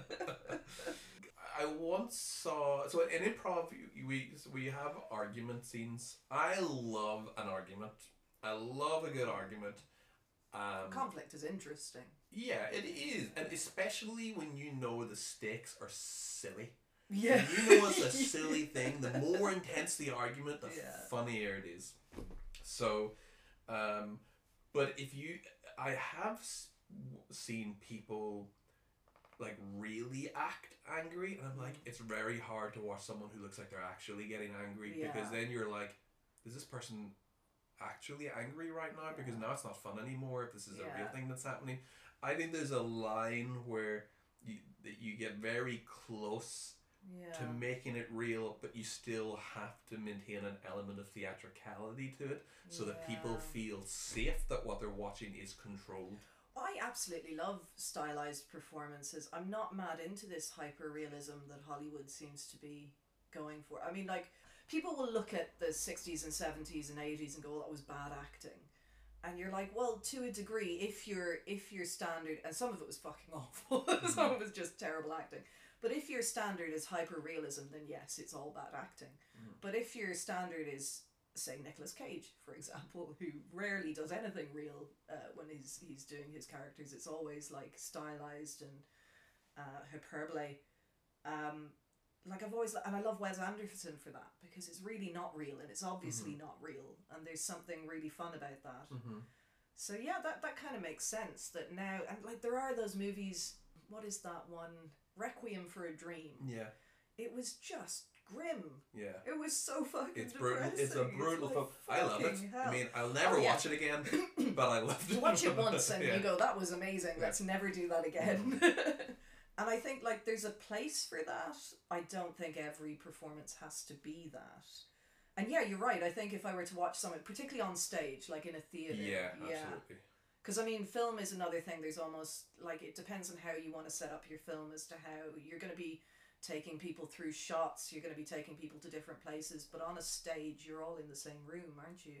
I once saw, so in improv we have argument scenes. I love an argument. I love a good argument. Conflict is interesting. Yeah, it is, and especially when you know the stakes are silly. Yeah. When you know it's a silly thing, the more intense the argument, the funnier it is. So, but I have seen people like really act angry, and I'm like, it's very hard to watch someone who looks like they're actually getting angry, because then you're like, is this person actually angry right now? Because now it's not fun anymore if this is a real thing that's happening. I think there's a line where you get very close to making it real, but you still have to maintain an element of theatricality to it so that people feel safe that what they're watching is controlled. I absolutely love stylized performances. I'm not mad into this hyper realism that Hollywood seems to be going for. I mean, like, people will look at the 60s and 70s and 80s and go, well, that was bad acting. And you're like, well, to a degree, if your standard, and some of it was fucking awful, some of it was just terrible acting. But if your standard is hyper realism, then yes, it's all bad acting. But if your standard is, say, Nicolas Cage, for example, who rarely does anything real when he's doing his characters, it's always like stylized and hyperbole. Like I've always, and I love Wes Anderson for that, because it's really not real, and it's obviously not real, and there's something really fun about that. So yeah, that kind of makes sense that now, and like there are those movies, what is that one, Requiem for a Dream? Yeah. It was just grim. Yeah. It was so fucking It's depressing. brutal. It's a brutal film. I love it. Hell. I mean, I'll never watch it again, but I loved it. You watch it once and you go, that was amazing, let's never do that again. And I think like there's a place for that. I don't think every performance has to be that. And yeah, you're right. I think if I were to watch something, particularly on stage, like in a theatre. Yeah, absolutely. Because I mean, film is another thing. There's almost like, it depends on how you want to set up your film as to how you're going to be taking people through shots. You're going to be taking people to different places. But on a stage, you're all in the same room, aren't you?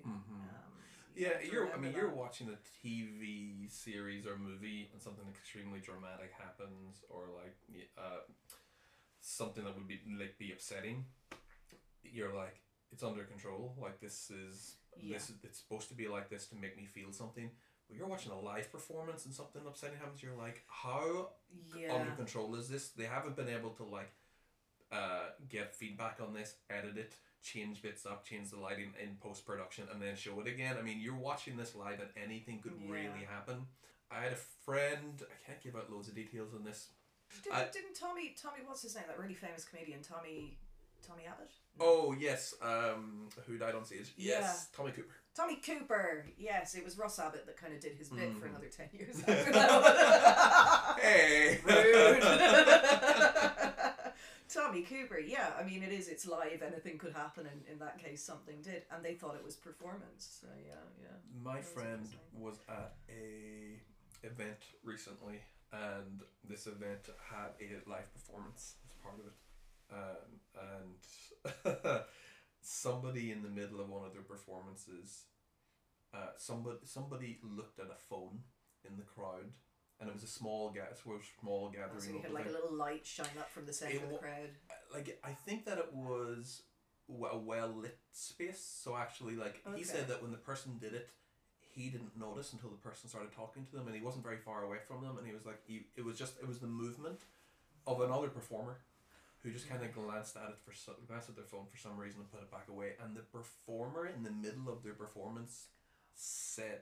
You're watching a TV series or movie and something extremely dramatic happens, or like something that would be upsetting. You're like, it's under control. Like this is it's supposed to be like this to make me feel something. But you're watching a live performance and something upsetting happens. You're like, how under control is this? They haven't been able to like get feedback on this, edit it, change bits up, change the lighting in post-production, and then show it again. I mean, you're watching this live and anything could really happen. I had a friend, I can't give out loads of details on this. Didn't Tommy, what's his name, that really famous comedian, Tommy Abbott? No. Oh, yes, who died on stage. Yes, Tommy Cooper. Tommy Cooper, yes, it was Russ Abbott that kind of did his bit for another 10 years after that. Hey! Rude. Tommy Cooper, yeah, I mean, it's live, anything could happen, and in that case something did, and they thought it was performance, so yeah. My friend was at a event recently, and this event had a live performance as part of it, and somebody in the middle of one of their performances, somebody looked at a phone in the crowd. And it was a small gathering. So you had like a little light shine up from the center of the crowd. Like, I think that it was a well-lit space. So actually, like, he said that when the person did it, he didn't notice until the person started talking to them, and he wasn't very far away from them, and he was like, it was the movement of another performer who just kind of glanced at their phone for some reason and put it back away, and the performer in the middle of their performance said,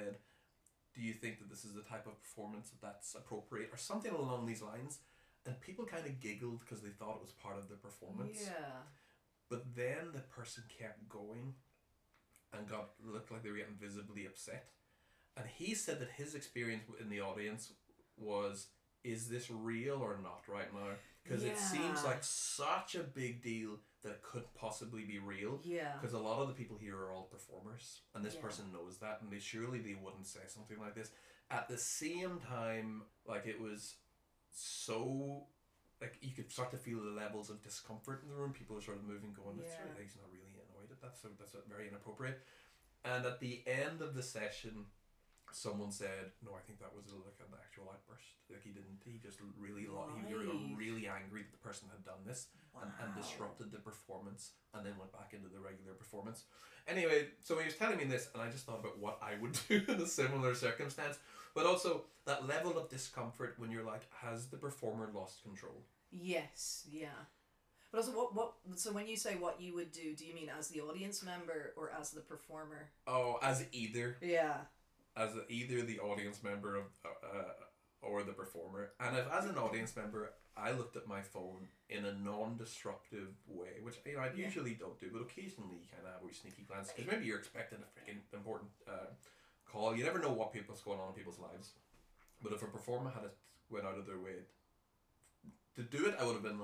do you think that this is the type of performance that's appropriate, or something along these lines? And people kind of giggled because they thought it was part of the performance. Yeah. But then the person kept going and looked like they were getting visibly upset. And he said that his experience in the audience was, is this real or not right now? Because it seems like such a big deal that it couldn't possibly be real. Yeah. Because a lot of the people here are all performers, and this person knows that, and surely they wouldn't say something like this. At the same time, like, it was so, like, you could start to feel the levels of discomfort in the room. People are sort of moving, going, he's not really annoyed at that, so that's very inappropriate. And at the end of the session, someone said, no, I think that was an actual outburst. Like, he just really, he was really angry that the person had done this and disrupted the performance, and then went back into the regular performance. Anyway, so he was telling me this, and I just thought about what I would do in a similar circumstance, but also that level of discomfort when you're like, has the performer lost control? Yes, yeah. But also, so when you say what you would do you mean as the audience member or as the performer? Oh, as either. Yeah. As either the audience member of or the performer. And if as an audience member I looked at my phone in a non-disruptive way, which I usually don't do, but occasionally you kind of have a sneaky glance, because maybe you're expecting a freaking important call. You never know what's going on in people's lives. But if a performer went out of their way to do it, I would have been like,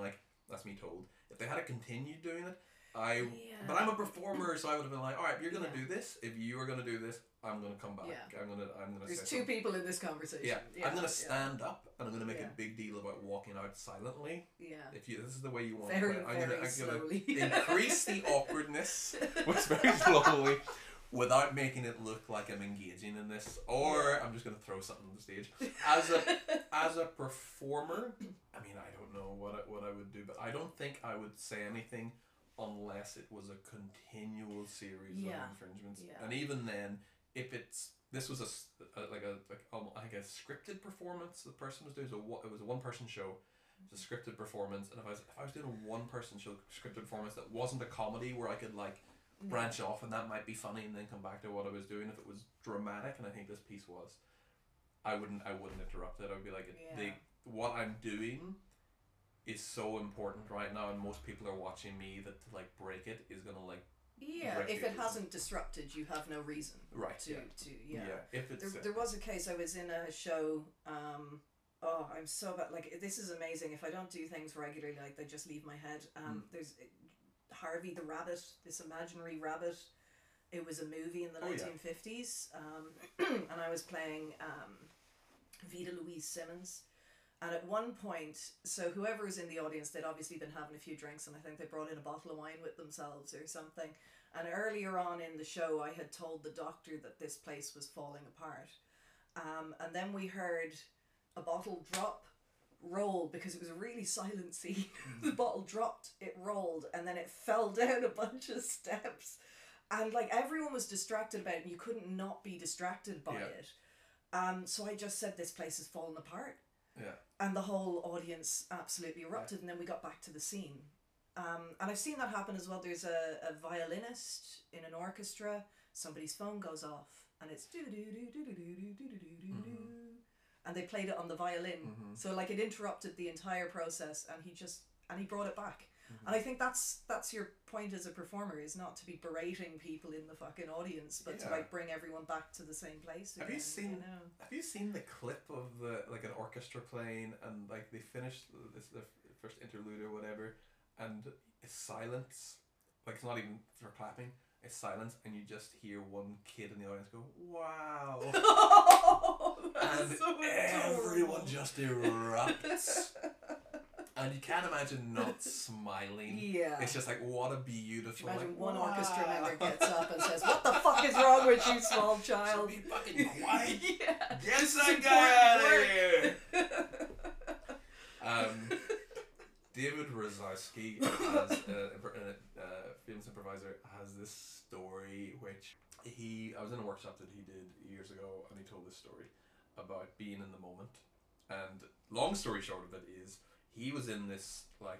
That's me told. If they had continued doing it, but I'm a performer, so I would have been like, all right, you're gonna do this. If you are gonna do this, I'm gonna come back. Yeah. I'm gonna. There's say two something. people in this conversation. Yeah. I'm gonna stand up, and I'm gonna make a big deal about walking out silently. Yeah. If this is the way you want Very, to play it, I'm gonna slowly. increase the awkwardness, which very slowly, without making it look like I'm engaging in this, or I'm just gonna throw something on the stage. As a performer, I mean, I don't know what I would do, but I don't think I would say anything unless it was a continual series of infringements. Yeah. And even then, if this was like a scripted performance the person was doing, so it was a one-person show. It was a scripted performance, and if I was doing a one-person show scripted performance that wasn't a comedy where I could like branch off and that might be funny and then come back to what I was doing, if it was dramatic, and I think this piece was, I wouldn't interrupt it. I would be like, what I'm doing is so important right now, and most people are watching me, that to like break it is gonna like if it hasn't disrupted, you have no reason if it's there was a case. I was in a show, I'm so bad, like, this is amazing. If I don't do things regularly, like, they just leave my head. There's Harvey the Rabbit, this imaginary rabbit. It was a movie in the 1950s, and I was playing Vida Louise Simmons. And at one point, so whoever was in the audience, they'd obviously been having a few drinks, and I think they brought in a bottle of wine with themselves or something. And earlier on in the show, I had told the doctor that this place was falling apart. And then we heard a bottle roll, because it was a really silent scene. The bottle dropped, it rolled, and then it fell down a bunch of steps. And like, everyone was distracted about it, and you couldn't not be distracted by it. So I just said, this place has fallen apart. Yeah. And the whole audience absolutely erupted, and then we got back to the scene. And I've seen that happen as well. There's a violinist in an orchestra, somebody's phone goes off, and it's and they played it on the violin. So like, it interrupted the entire process, and he brought it back. And I think that's your point as a performer, is not to be berating people in the fucking audience, but to like bring everyone back to the same place again, Have you seen the clip of an orchestra playing, and like they finished the first interlude or whatever, and it's silence, like it's not even for clapping, it's silence, and you just hear one kid in the audience go, "Wow!" And so everyone just erupts. And you can't imagine not smiling. Yeah. It's just like, what a beautiful... Imagine one orchestra member gets up and says, "What the fuck is wrong with you, small child?" Be fucking quiet. Yeah. Get that guy out of here. David Razowsky, as a famous improviser, has this story which I was in a workshop that he did years ago, and he told this story about being in the moment. And long story short of it is, he was in this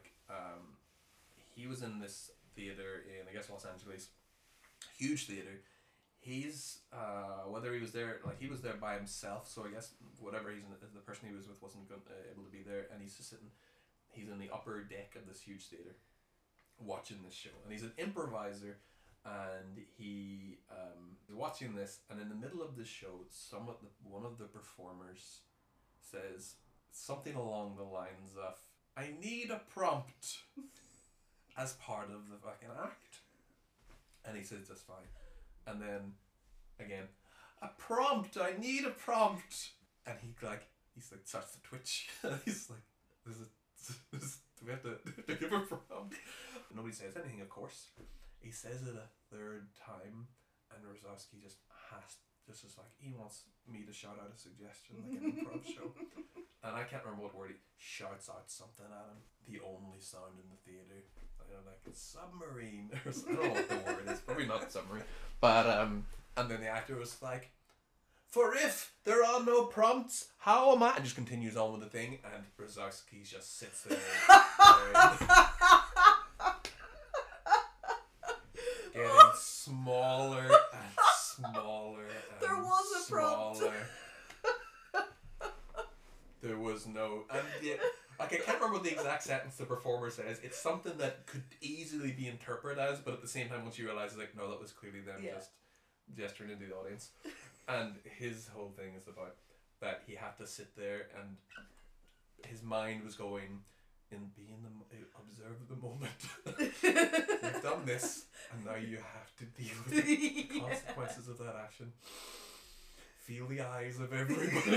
theater in, I guess, Los Angeles, huge theater. He's whether he was there, like, he was there by himself, so I guess whatever the person he was with wasn't able to be there, and he's just sitting. He's in the upper deck of this huge theater, watching this show, and he's an improviser, and he is watching this, and in the middle of the show, one of the performers says something along the lines of, "I need a prompt as part of the fucking act." And he says, "That's fine." And then again, "A prompt, I need a prompt." And he starts to twitch. He's like, do we have to give a prompt? Nobody says anything, of course. He says it a third time, and Razowsky just is like, he wants me to shout out a suggestion, like an improv show. And I can't remember what word he shouts out something at him. The only sound in the theater. I don't know, like, it's submarine. Or I don't know what the word is. Probably not submarine. But and then the actor was like, "For if there are no prompts, how am I?" And just continues on with the thing. And Razowsky just sits there. Getting smaller and smaller and There was a prompt. smaller. There was no, and like, I can't remember the exact sentence the performer says. It's something that could easily be interpreted as, but at the same time, once you realise, like, no, that was clearly them just gesturing into the audience. And his whole thing is about that he had to sit there, and his mind was going, be in observe the moment. You've done this, and now you have to deal with the consequences of that action. Feel the eyes of everybody.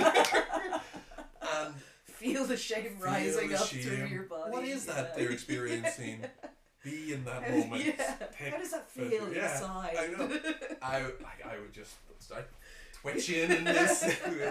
And feel the shame rising up through your body. What is that they're experiencing? Be in that moment. Yeah. How does that feel inside? I know. I would just start twitching in this.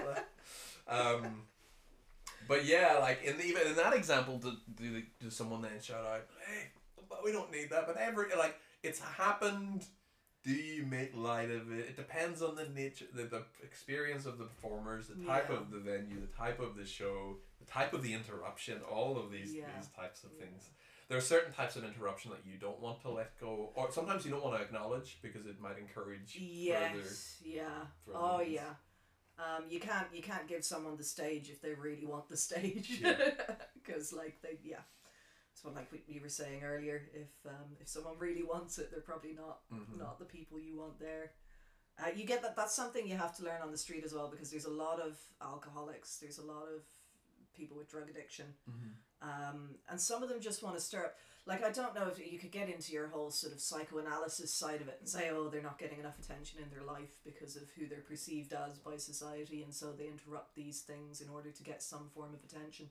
But yeah, like even in that example, do someone then shout out, "Hey, but we don't need that." But it's happened. Do you make light of it? It depends on the nature, the experience of the performers, the type of the venue, the type of the show, the type of the interruption, all of these types of things. There are certain types of interruption that you don't want to let go, or sometimes you don't want to acknowledge because it might encourage further things. You can't give someone the stage if they really want the stage, because it's what like we were saying earlier. If someone really wants it, they're probably not the people you want there. You get that. That's something you have to learn on the street as well, because there's a lot of alcoholics. There's a lot of people with drug addiction, and some of them just want to start. Like, I don't know if you could get into your whole sort of psychoanalysis side of it and say, oh, they're not getting enough attention in their life because of who they're perceived as by society, and so they interrupt these things in order to get some form of attention.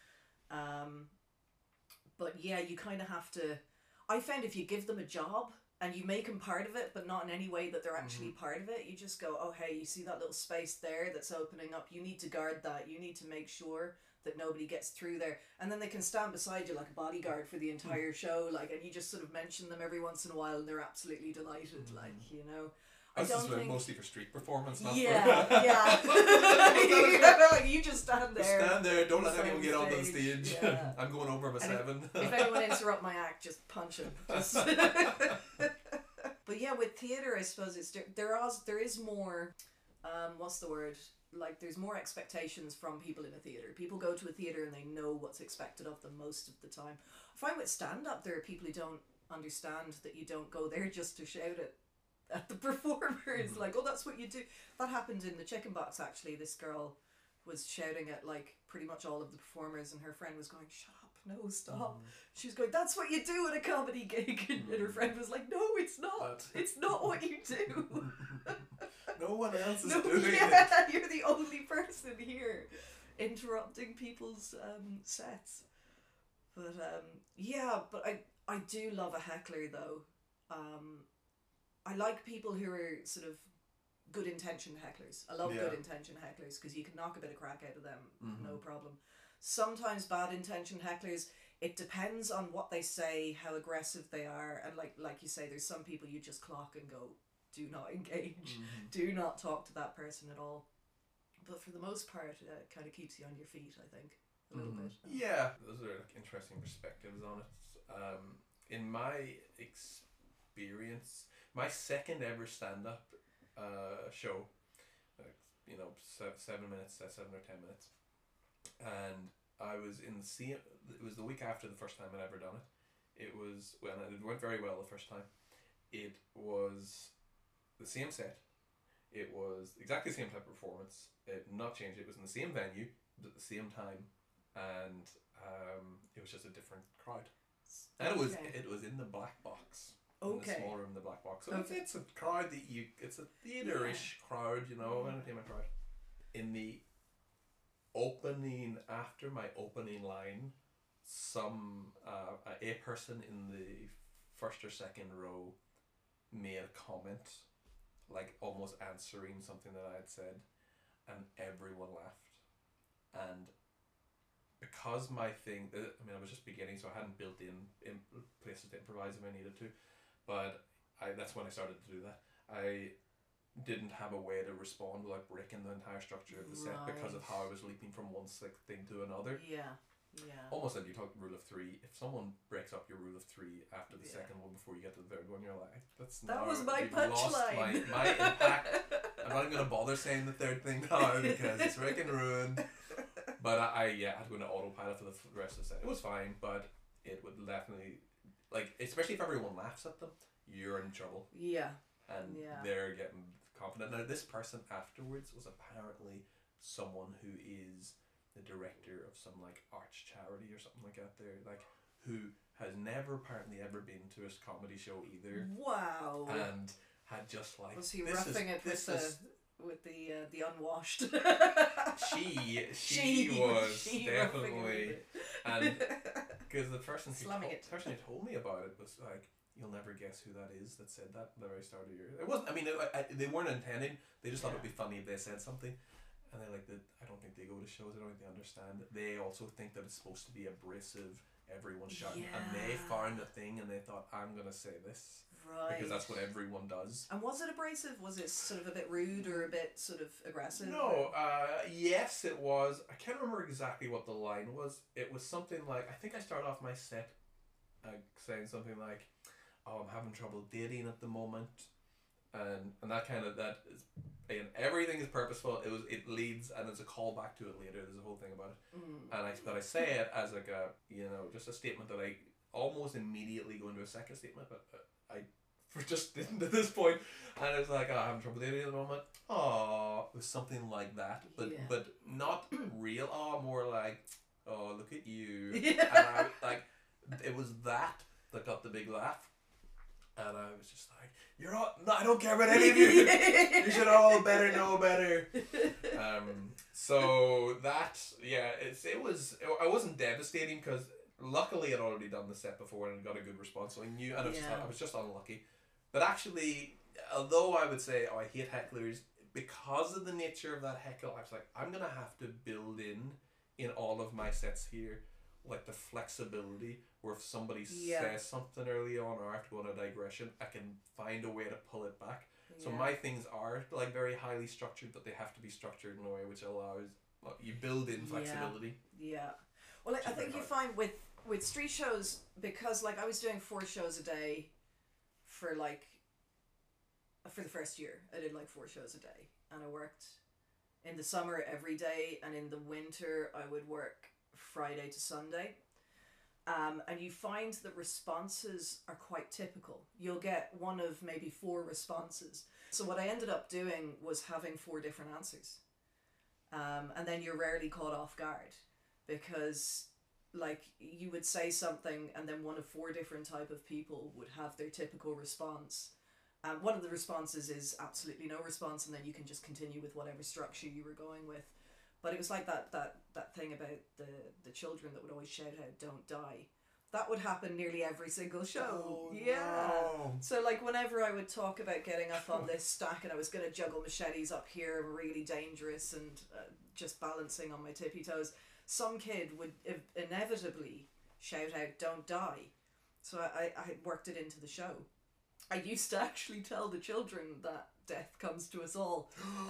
But yeah, you kind of have to. I found if you give them a job and you make them part of it, but not in any way that they're actually part of it, you just go, oh, hey, you see that little space there that's opening up? You need to guard that. You need to make sure that nobody gets through there. And then they can stand beside you like a bodyguard for the entire show, like, and you just sort of mention them every once in a while and they're absolutely delighted, like, you know. That's just mostly for street performance, not for... Yeah. Like, you just stand there. Just stand there, don't let anyone get onto the stage. Yeah. I'm going over my 7. If anyone interrupt my act, just punch him. But yeah, with theatre, I suppose there is more, what's the word? Like, there's more expectations from people in a theatre. People go to a theatre and they know what's expected of them most of the time. I find with stand-up, there are people who don't understand that you don't go there just to shout it at the performers, like, oh, that's what you do. That happened in the Chicken Box, actually. This girl was shouting at, like, pretty much all of the performers, and her friend was going, shut up, no, stop. She was going, that's what you do at a comedy gig. And her friend was like, no, it's not. It's not what you do. No one else is doing it. You're the only person here interrupting people's sets. But but I do love a heckler, though. I like people who are sort of good intentioned hecklers. I love good intentioned hecklers because you can knock a bit of crack out of them, no problem. Sometimes bad intentioned hecklers, it depends on what they say, how aggressive they are, and like you say, there's some people you just clock and go, do not engage, do not talk to that person at all. But for the most part, it kind of keeps you on your feet, I think, a little bit. Yeah, those are like interesting perspectives on it. In my experience, my second ever stand-up show, 7 minutes, 7 or 10 minutes, and I was in the same. It was the week after the first time I'd ever done it. It went very well the first time. It was the same set. It was exactly the same type of performance. It not changed. It was in the same venue at the same time, and it was just a different crowd. And it was in the Black Box. In the small room in the Black Box. So it's a crowd it's a theatre-ish crowd, entertainment crowd. In the opening, after my opening line, a person in the first or second row made a comment, like almost answering something that I had said, and everyone laughed. And because my thing, I was just beginning, so I hadn't built in places to improvise if I needed to. But that's when I started to do that. I didn't have a way to respond without breaking the entire structure of the set because of how I was leaping from one thing to another. Yeah. Almost like you talk rule of 3. If someone breaks up your rule of 3 after the second one before you get to the third one, you're like, that was my punchline. My impact. I'm not even going to bother saying the third thing now because it's freaking ruined. But I had to go into autopilot for the rest of the set. It was fine, but it would definitely... Like, especially if everyone laughs at them, you're in trouble. Yeah. And they're getting confident. Now, this person afterwards was apparently someone who is the director of some like arts charity or something like that there, like, who has never apparently ever been to a comedy show either. Wow. And had just like, was he roughing it with the unwashed? she was definitely, and because the person who told me about it was like, you'll never guess who that is that said that at the very start of your. It wasn't. I mean, they weren't intending. They just thought it'd be funny if they said something, and they're like, I don't think they go to shows. I don't think they understand. They also think that it's supposed to be abrasive. Everyone's shouting, and they found a thing, and they thought, I'm gonna say this. Right. Because that's what everyone does. And was it abrasive? Was it sort of a bit rude or a bit sort of aggressive? No, yes it was. I can't remember exactly what the line was. It was something like, I think I started off my set saying something like, oh, I'm having trouble dating at the moment. And that kind of, that is, again, everything is purposeful. It leads, and there's a callback to it later. There's a whole thing about it. And I say it as like a, just a statement that I almost immediately go into a second statement, but I just didn't at this point. And it was like, oh, I'm having trouble dating at the moment. Oh, it was something like that, but not real. Oh, more like, oh, look at you. And it was that got the big laugh. And I was just like, you're all, no, I don't care about any of you. You should all know better. So that, yeah, I wasn't devastating because luckily I'd already done the set before and got a good response. So I knew, and I was just unlucky. But actually, although I would say, oh, I hate hecklers, because of the nature of that heckle, I was like, I'm going to have to build in all of my sets here, like the flexibility where if somebody says something early on or I have to go on a digression, I can find a way to pull it back. So my things are like very highly structured, but they have to be structured in a way which allows, you build in flexibility. Yeah. Well, I think you find with street shows, because like I was doing 4 shows a day for the first year. I did like 4 shows a day, and I worked in the summer every day, and in the winter I would work Friday to Sunday. And you find that responses are quite typical. You'll get one of maybe 4 responses. So what I ended up doing was having 4 different answers. And then you're rarely caught off guard, because like you would say something and then one of 4 different type of people would have their typical response. One of the responses is absolutely no response, and then you can just continue with whatever structure you were going with. But it was like that thing about the children that would always shout out, "Don't die." That would happen nearly every single show. Oh, yeah. No. So like whenever I would talk about getting up on this stack and I was going to juggle machetes up here, really dangerous, and just balancing on my tippy toes, some kid would inevitably shout out, "Don't die." So I worked it into the show. I used to actually tell the children that death comes to us all.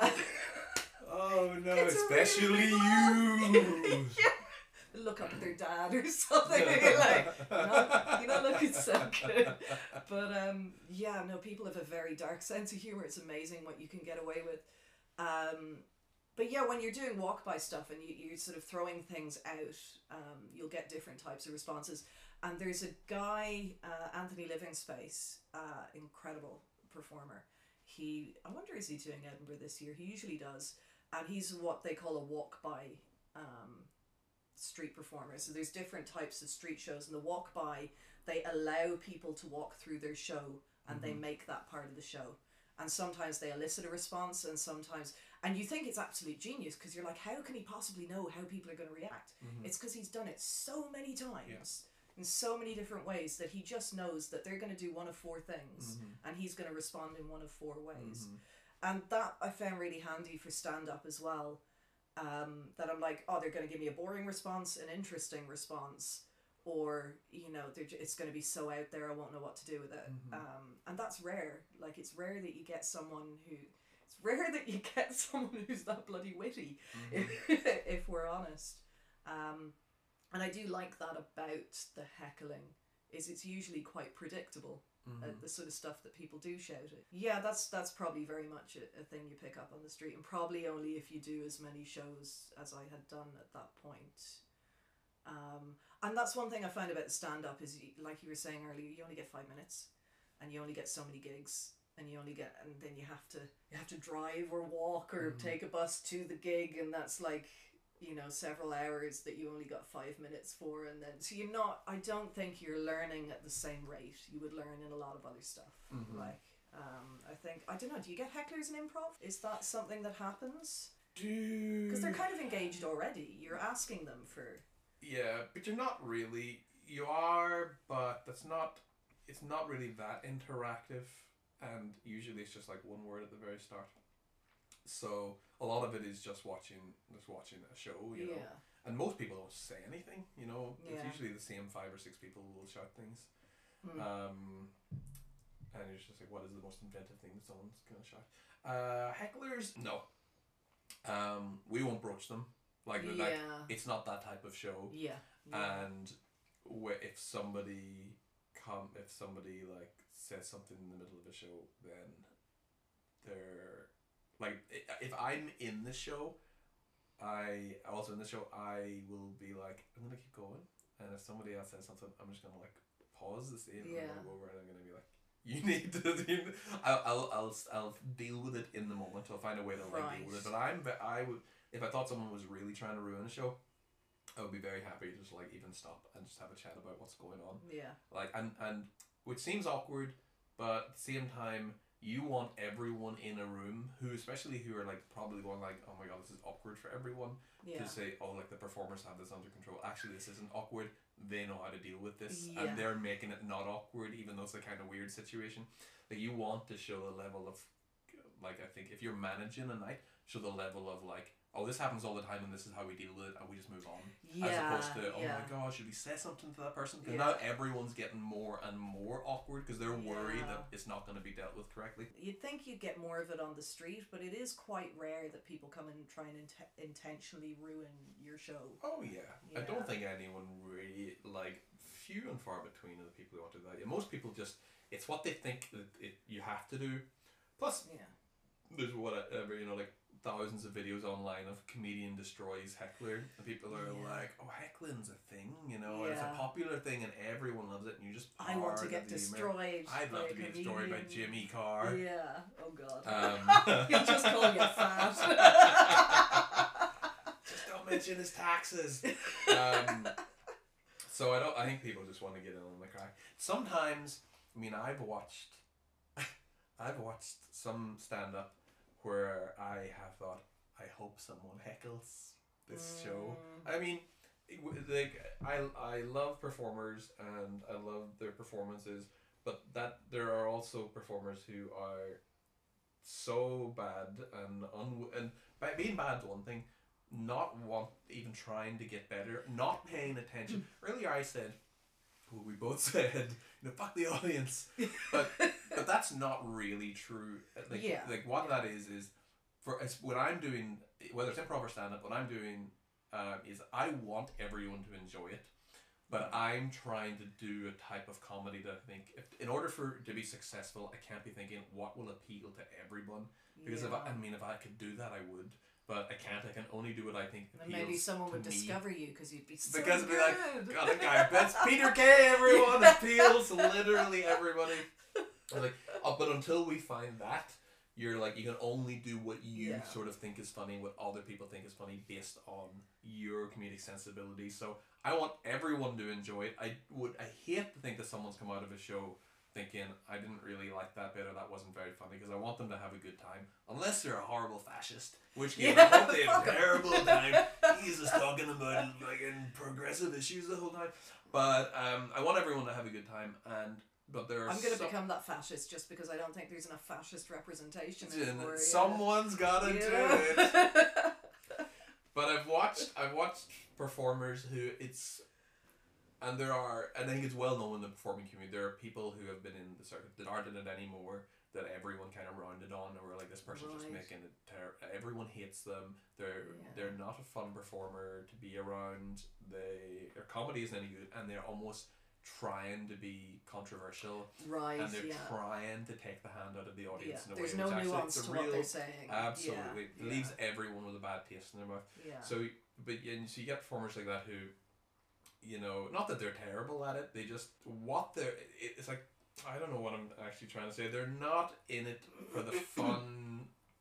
Oh no, especially you. Yeah. Look up at their dad or something. Like, you're not looking so good. But yeah, no, people have a very dark sense of humor. It's amazing what you can get away with. But yeah, when you're doing walk-by stuff and you're sort of throwing things out, you'll get different types of responses. And there's a guy, Anthony Livingspace, incredible performer. I wonder, is he doing Edinburgh this year? He usually does. And he's what they call a walk-by street performer. So there's different types of street shows. And the walk-by, they allow people to walk through their show, and they make that part of the show. And sometimes they elicit a response, and sometimes... And you think it's absolute genius, because you're like, how can he possibly know how people are going to react? It's because he's done it so many times, in so many different ways, that he just knows that they're going to do one of 4 things, and he's going to respond in one of 4 ways. And that I found really handy for stand-up as well. That I'm like, oh, they're going to give me a boring response, an interesting response, or, it's going to be so out there I won't know what to do with it. And that's rare. Like, it's rare that you get someone who's that bloody witty, if we're honest. And I do like that about the heckling, is it's usually quite predictable. The sort of stuff that people do shout at. Yeah, that's probably very much a thing you pick up on the street, and probably only if you do as many shows as I had done at that point. And that's one thing I find about stand-up is, like you were saying earlier, you only get 5 minutes, and you only get so many gigs, and then you have to drive or walk or take a bus to the gig, and that's like, you know, several hours that you only got 5 minutes for, and then so you're not. I don't think you're learning at the same rate you would learn in a lot of other stuff. Like, I think I don't know. Do you get hecklers in improv? Is that something that happens? Because they're kind of engaged already. You're asking them for. Yeah, but you're not really. You are, but that's not. It's not really that interactive, and usually it's just like one word at the very start. So a lot of it is just watching a show, you know. And most people don't say anything, you know. It's usually the same 5 or 6 people who will shout things. And you're just like, what is the most inventive thing that someone's gonna shout? Hecklers, no. We won't broach them. Like it's not that type of show. And if somebody like says something in the middle of a show, then they're like, if I'm in the show, I will be like, I'm gonna keep going, and if somebody else says something, I'm just gonna like pause the scene and I'm gonna go over and I'm gonna be like, you need to. I'll deal with it in the moment. I'll find a way to like deal with it. But I would, if I thought someone was really trying to ruin a show, I would be very happy to just like even stop and just have a chat about what's going on. Like and which seems awkward, but at the same time, you want everyone in a room especially who are like probably going like, oh my god, this is awkward for everyone, to say, oh, like the performers have this under control. Actually, this isn't awkward. They know how to deal with this, and they're making it not awkward, even though it's a kind of weird situation. Like, you want to show a level of, like, I think if you're managing a night, show the level of like, oh, this happens all the time and this is how we deal with it, and we just move on. As opposed to, oh my god, should we say something to that person? Because now everyone's getting more and more awkward because they're worried that it's not going to be dealt with correctly. You'd think you'd get more of it on the street, but it is quite rare that people come and try and intentionally ruin your show. Oh yeah. I don't think anyone really, like, few and far between are the people who want to do that. Yeah, most people just, it's what they think that you have to do. Plus, there's whatever, you know, like, thousands of videos online of comedian destroys heckler, and people are like, oh, heckling's a thing, you know, and it's a popular thing and everyone loves it, and you just, I want to get destroyed. I'd love to be destroyed by Jimmy Carr. Oh god. He'll just call you fat. Just don't mention his taxes. So I think people just want to get in on the crack. Sometimes, I mean, I've watched some stand-up where I have thought, I hope someone heckles this show. I mean, like, I love performers and I love their performances, but that there are also performers who are so bad and by being bad's one thing, not even trying to get better, not paying attention. Earlier I said, we both said, you know, fuck the audience, but that's not really true. Like what that is for what I'm doing, whether it's improv or stand up, what I'm doing is I want everyone to enjoy it, but I'm trying to do a type of comedy that I think, in order for it to be successful, I can't be thinking what will appeal to everyone, because if I could do that, I would. But I can't. I can only do what I think appeals. And maybe someone would me. Discover you because you'd be so because it'd be good. like, God, that guy, that's Peter Kay. Everyone appeals to literally everybody. Like, but until we find that, you're like, you can only do what you sort of think is funny, what other people think is funny, based on your comedic sensibility. So I want everyone to enjoy it. I hate to think that someone's come out of a show thinking, I didn't really like that bit, or that wasn't very funny, because I want them to have a good time. Unless they're a horrible fascist, which case I hope they have a terrible time. He's just talking about fucking progressive issues the whole time. But I want everyone to have a good time, but there are I'm going to become that fascist just because I don't think there's enough fascist representation anymore. Someone's got to do it. But I've watched performers who and I think it's well known in the performing community, there are people who have been in the circuit that aren't in it anymore, that everyone kind of rounded on, or like, this person's just making it everyone hates them. They're not a fun performer to be around. Their comedy isn't any good, and they're almost trying to be controversial, and they're trying to take the hand out of the audience in a There's way no which nuance to what they're saying. Absolutely, it leaves everyone with a bad taste in their mouth. So you get performers like that who, you know, not that they're terrible at it, they just, it's like, I don't know what I'm actually trying to say. They're not in it for the fun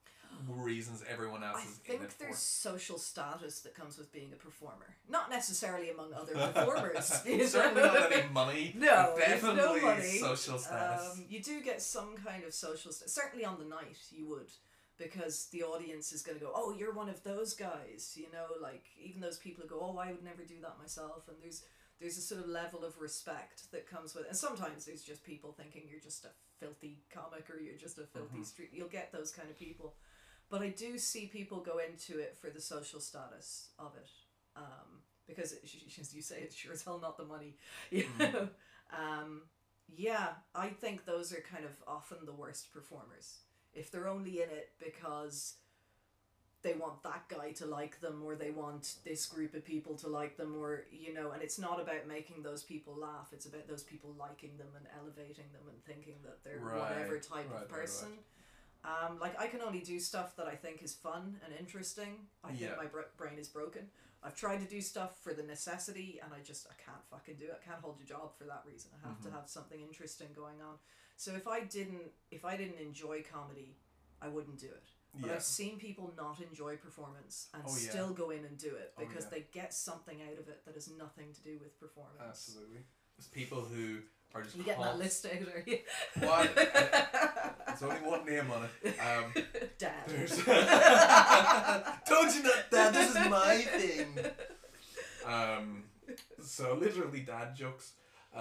reasons everyone else I is in think it there's for. social status that comes with being a performer. Not necessarily among other performers. Certainly not any money. No, but there's no definitely money. social status. You do get some kind of social status. Certainly on the night you would. Because the audience is going to go, oh, you're one of those guys. You know, like, even those people who go, oh, I would never do that myself. And there's a sort of level of respect that comes with it. And sometimes there's just people thinking you're just a filthy comic or you're just a filthy street. You'll get those kind of people. But I do see people go into it for the social status of it. Because, as you say, it's sure as hell not the money. You know? Yeah, I think those are kind of often the worst performers. If they're only in it because they want that guy to like them, or they want this group of people to like them, or, you know, and it's not about making those people laugh, it's about those people liking them and elevating them and thinking that they're whatever type of person. Like, I can only do stuff that I think is fun and interesting. I think my brain is broken. I've tried to do stuff for the necessity, and I can't fucking do it. I can't hold a job for that reason. I have to have something interesting going on. So if I didn't enjoy comedy, I wouldn't do it. But I've seen people not enjoy performance and still go in and do it because they get something out of it that has nothing to do with performance. Absolutely. There's people who are just... You getting that list out, are you? What? There's only one name on it. Dad. Told you not, Dad, this is my thing. So literally dad jokes.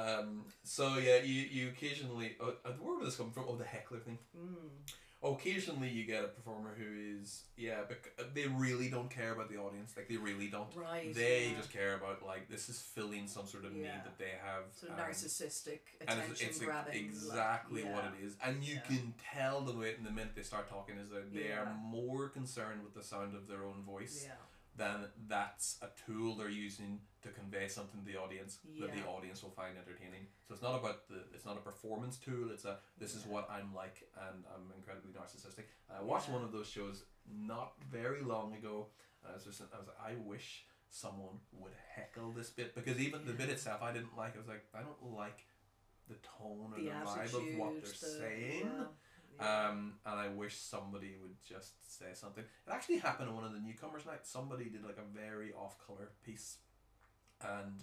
So yeah, you occasionally... where would this come from? Oh, the heckler thing. Occasionally you get a performer who is, they really don't care about the audience. Like, they really don't. Right. They just care about, like, this is filling some sort of need that they have. Sort of narcissistic, attention grabbing. Exactly what it is. And you can tell the minute they start talking is that they are more concerned with the sound of their own voice than that's a tool they're using to convey something to the audience that the audience will find entertaining. So it's not about it's not a performance tool. It's this is what I'm like, and I'm incredibly narcissistic. I watched one of those shows not very long ago. I was like, I wish someone would heckle this bit, because even the bit itself I didn't like. I was like, I don't like the tone or the vibe of what they're saying. And I wish somebody would just say something. It actually happened on one of the newcomers nights. Somebody did like a very off-color piece, and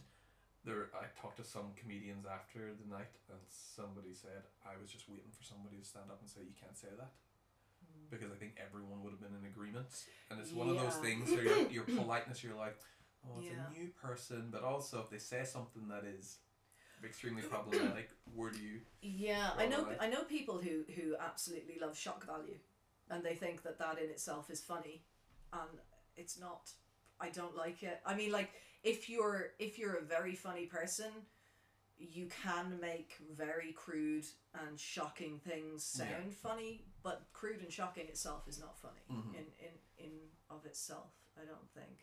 I talked to some comedians after the night, and somebody said, I was just waiting for somebody to stand up and say, you can't say that, because I think everyone would have been in agreement. And it's one of those things where your politeness, you're like, oh, it's a new person, but also if they say something that is extremely problematic, where do you... I know people who absolutely love shock value, and they think that in itself is funny, and it's not. I don't like it. I mean, like, if you're a very funny person, you can make very crude and shocking things sound funny, but crude and shocking itself is not funny in of itself, I don't think.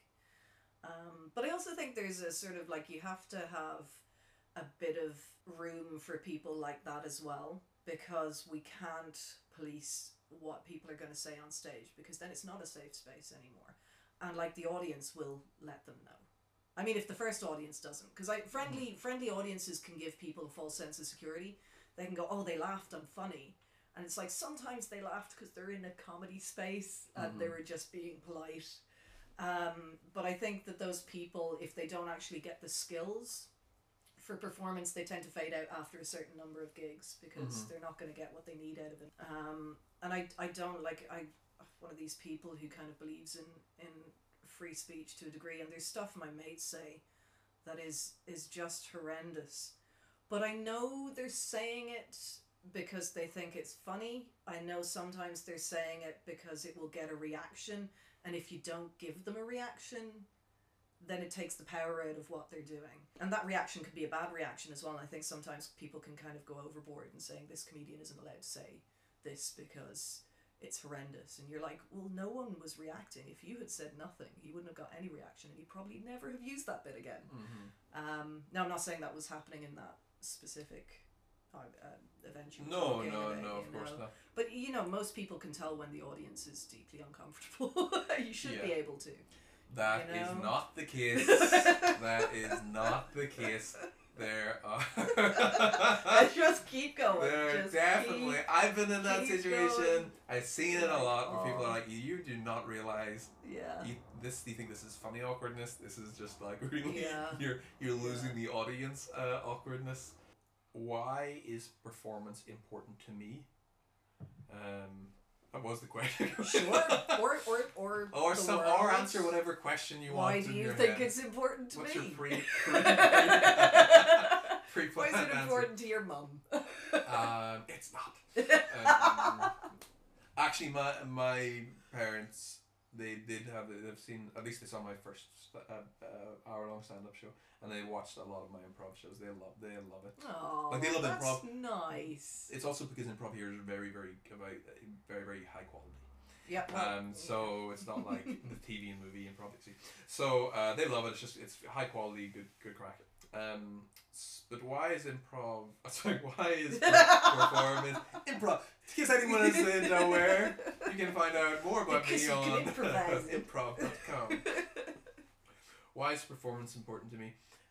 But I also think there's a sort of, like, you have to have a bit of room for people like that as well, because we can't police what people are going to say on stage, because then it's not a safe space anymore, and like the audience will let them know. I mean, if the first audience doesn't, because friendly audiences can give people a false sense of security. They can go, oh, they laughed, I'm funny, and it's like sometimes they laughed because they're in a comedy space and they were just being polite. But I think that those people, if they don't actually get the skills for performance, they tend to fade out after a certain number of gigs, because they're not going to get what they need out of it. And I don't like, I'm one of these people who kind of believes in free speech to a degree, and there's stuff my mates say that is just horrendous. But I know they're saying it because they think it's funny. I know sometimes they're saying it because it will get a reaction, and if you don't give them a reaction, then it takes the power out of what they're doing. And that reaction could be a bad reaction as well. And I think sometimes people can kind of go overboard and saying this comedian isn't allowed to say this because it's horrendous. And you're like, well, no one was reacting. If you had said nothing, he wouldn't have got any reaction, and he'd probably never have used that bit again. Now, I'm not saying that was happening in that specific event. No, of course not. But, you know, most people can tell when the audience is deeply uncomfortable. You should be able to. That is not the case. That is not the case. There Let's just keep going. there Just definitely. I've been in that keep situation. going. I've seen it a lot where people Oh. are like, you do not realize Yeah. you think this is funny awkwardness. This is just like really Yeah. you're losing the audience awkwardness. Why is performance important to me? What was the question? Sure. Or the or world. answer whatever question you want. Why do in you your think head. it's important to What's me? your Why pre-planned is it answer? important to your mum? It's not. Actually, my parents, they've seen, at least they saw my first hour-long stand-up show, and they watched a lot of my improv shows. They love it. Oh, Like, they love that's improv. nice. It's also because improv here is very high quality. Yeah. So it's not like the TV and movie improv you see. So they love it. It's high quality, good crack. But why is improv? Sorry, why is performance improv? In case anyone is aware, you can find out more about Because me you can on improvise. improv.com. Why is performance important to me?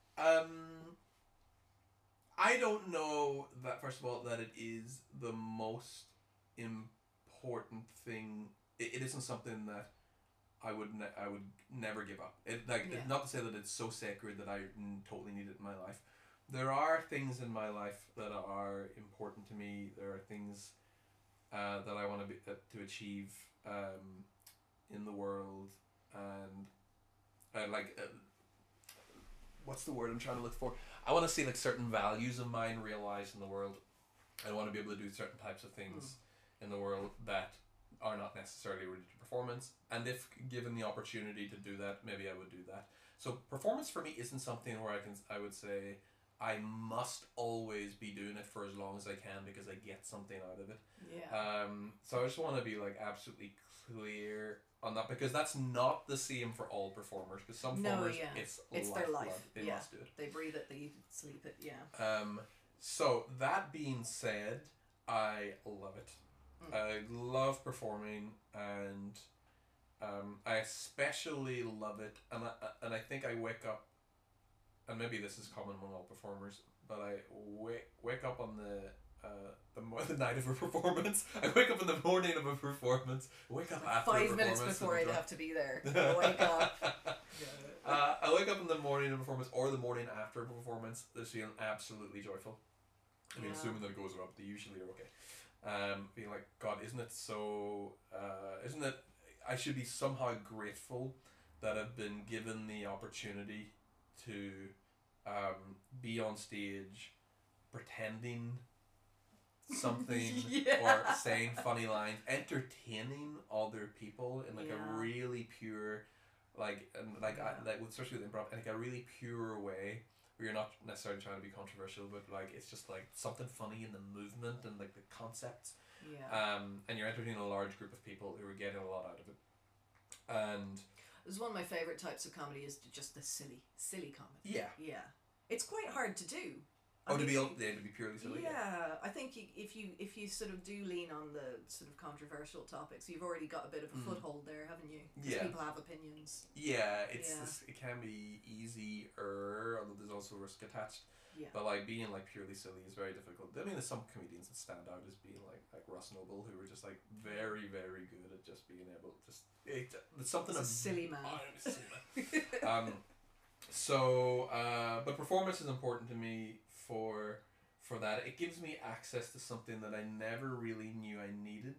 I don't know that, first of all, that it is the most important thing. It isn't something that I would never give up. Not to say that it's so sacred that I totally need it in my life. There are things in my life that are important to me. There are things that I want to achieve in the world, and what's the word I'm trying to look for? I want to see like certain values of mine realized in the world. I want to be able to do certain types of things in the world that are not necessarily related to performance, and if given the opportunity to do that, maybe I would do that. So performance for me isn't something where I would say I must always be doing it for as long as I can because I get something out of it. Yeah. So I just want to be like absolutely clear on that, because that's not the same for all performers, because some performers it's their life. They must do it. They breathe it, they eat it, sleep it. Yeah. So that being said, I love it. I love performing, and I especially love it, and I think I wake up, and maybe this is common among all performers, but I wake up on the night of a performance. I wake up in the morning of a performance. I wake up after 5 a performance. minutes before I'd have to be there. I Wake up. I wake up in the morning of a performance or the morning after a performance, just feeling absolutely joyful. I mean, assuming that it goes up, they usually are okay. Being like, God, isn't it I should be somehow grateful that I've been given the opportunity to be on stage pretending something or saying funny lines, entertaining other people in like a really pure, especially with improv, in like a really pure way, where you're not necessarily trying to be controversial, but like it's just like something funny in the movement and like the concepts. And you're entertaining a large group of people who are getting a lot out of it. And this is one of my favorite types of comedy, is just the silly comedy. Yeah. It's quite hard to do. To be purely silly. Yeah, I think if you sort of do lean on the sort of controversial topics, you've already got a bit of a foothold there, haven't you? Because people have opinions. Yeah, it can be easier, although there's also risk attached. Yeah. But like being like purely silly is very difficult. I mean, there's some comedians that stand out as being like Russ Noble, who are just like very, very good at just being able to it's something. It's a silly man. But performance is important to me for that. It gives me access to something that I never really knew I needed.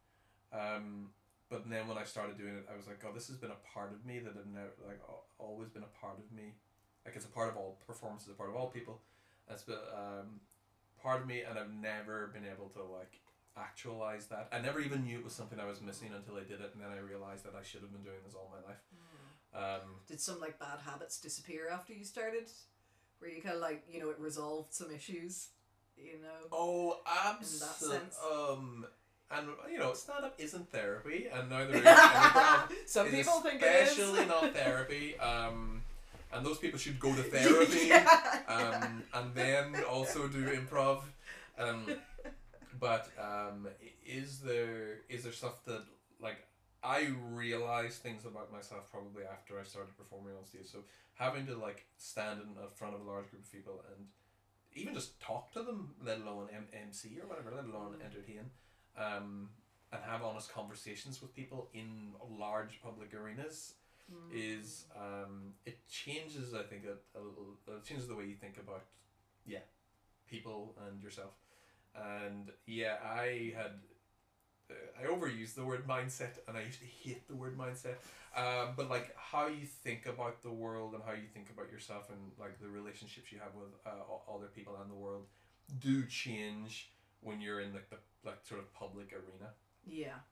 But then when I started doing it, I was like, oh, this has been a part of me that I've never always been a part of me. Like, it's a part of all performances, a part of all people. That's been part of me, and I've never been able to like actualize that. I never even knew it was something I was missing until I did it, and then I realized that I should have been doing this all my life. Did some like bad habits disappear after you started? Where you kind of like, it resolved some issues, Oh, absolutely. In that sense. And stand-up isn't therapy, and neither is improv. Some people think it is. Especially not therapy. And those people should go to therapy. And then also do improv. But is there stuff that like I realized things about myself probably after I started performing on stage. So having to like stand in front of a large group of people and even just talk to them, let alone MC or whatever, let alone entertain, and have honest conversations with people in large public arenas is it changes, I think, a little. It changes the way you think about people and yourself. And I overused the word mindset, and I used to hate the word mindset. But like how you think about the world and how you think about yourself and like the relationships you have with other people and the world do change when you're in the like sort of public arena. Yeah.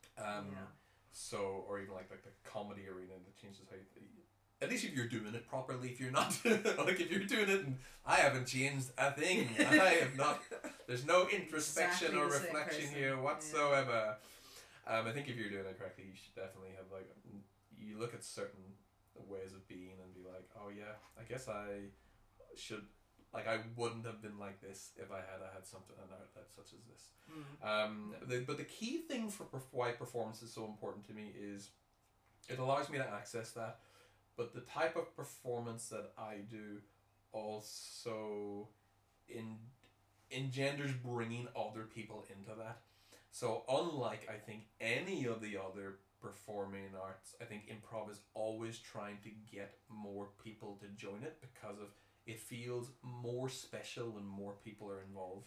So, or even like the comedy arena, that changes how you. At least if you're doing it properly. If you're not, like if you're doing it and I haven't changed a thing, I have not. There's no introspection or reflection here whatsoever. I think if you're doing it correctly, you should definitely have like you look at certain ways of being and be like, oh yeah, I guess I should. Like I wouldn't have been like this if I had something an outlet such as this. But the key thing for why performance is so important to me is it allows me to access that. But the type of performance that I do also engenders bringing other people into that. So unlike, I think, any of the other performing arts, I think improv is always trying to get more people to join it because of it feels more special when more people are involved.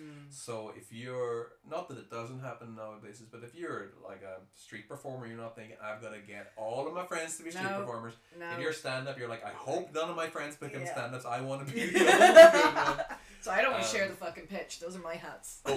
So if you're, not that it doesn't happen nowadays, but if you're like a street performer, you're not thinking, I've got to get all of my friends to be street performers. No. If you're stand-up, you're like, I hope none of my friends become stand-ups. I want to be the only good one. So I don't want to share the fucking pitch. Those are my hats. But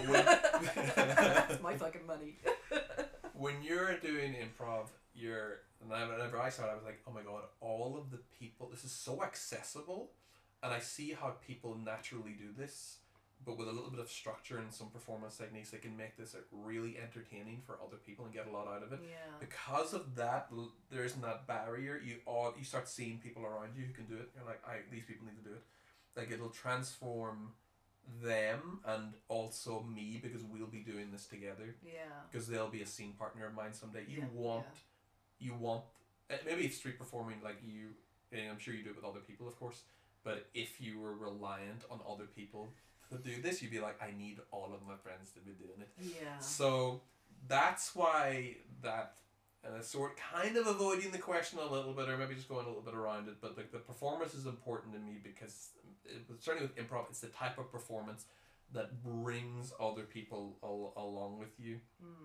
That's my fucking money. When you're doing improv, whenever I started, I was like, oh my god, all of the people, this is so accessible. And I see how people naturally do this, but with a little bit of structure and some performance techniques, they can make this really entertaining for other people and get a lot out of it. Yeah. Because of that, there isn't that barrier. You start seeing people around you who can do it. You're like, these people need to do it. Like it'll transform them and also me because we'll be doing this together. Yeah. Because they'll be a scene partner of mine someday. You want maybe if street performing like you, and I'm sure you do it with other people, of course. But if you were reliant on other people to do this, you'd be like, I need all of my friends to be doing it. Yeah. So that's why that, sort kind of avoiding the question a little bit, or maybe just going a little bit around it. But like the performance is important to me because, certainly with improv, it's the type of performance that brings other people along with you.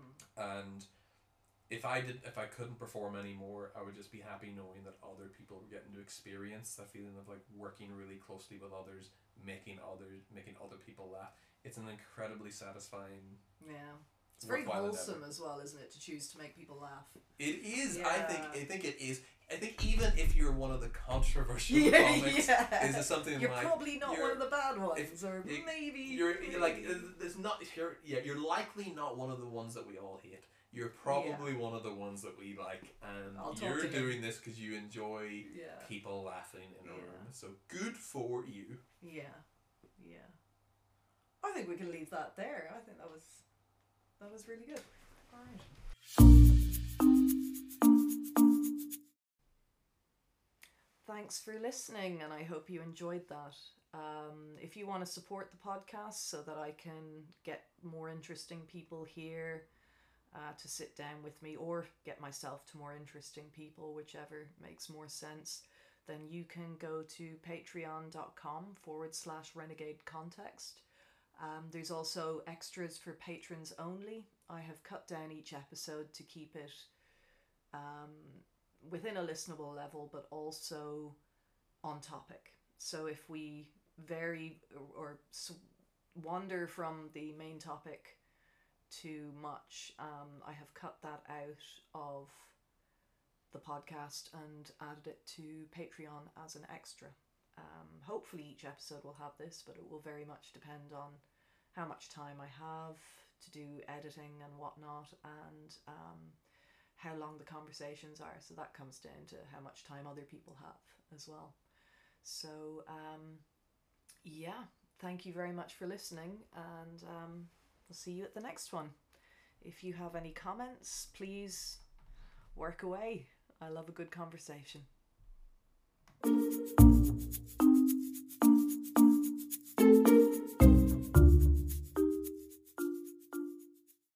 And if I couldn't perform anymore, I would just be happy knowing that other people were getting to experience that feeling of like working really closely with others, making other people laugh. It's an incredibly satisfying. Yeah. It's very wholesome as well, isn't it, to choose to make people laugh? It is. Yeah. I think it is. I think even if you're one of the controversial comics, is it something you're like probably not one of the bad ones, or maybe you're like there's not. You're likely not one of the ones that we all hate. You're probably one of the ones that we like, and you're doing this because you enjoy people laughing in a room. So good for you. Yeah. I think we can leave that there. I think that was really good. All right. Thanks for listening, and I hope you enjoyed that. If you want to support the podcast so that I can get more interesting people here to sit down with me, or get myself to more interesting people, whichever makes more sense, then you can go to patreon.com/renegade context. There's also extras for patrons only. I have cut down each episode to keep it within a listenable level, but also on topic. So if we vary or wander from the main topic too much, I have cut that out of the podcast and added it to Patreon as an extra. Hopefully each episode will have this, but it will very much depend on how much time I have to do editing and whatnot, and how long the conversations are. So that comes down to how much time other people have as well. So thank you very much for listening, and we'll see you at the next one. If you have any comments, please work away. I love a good conversation.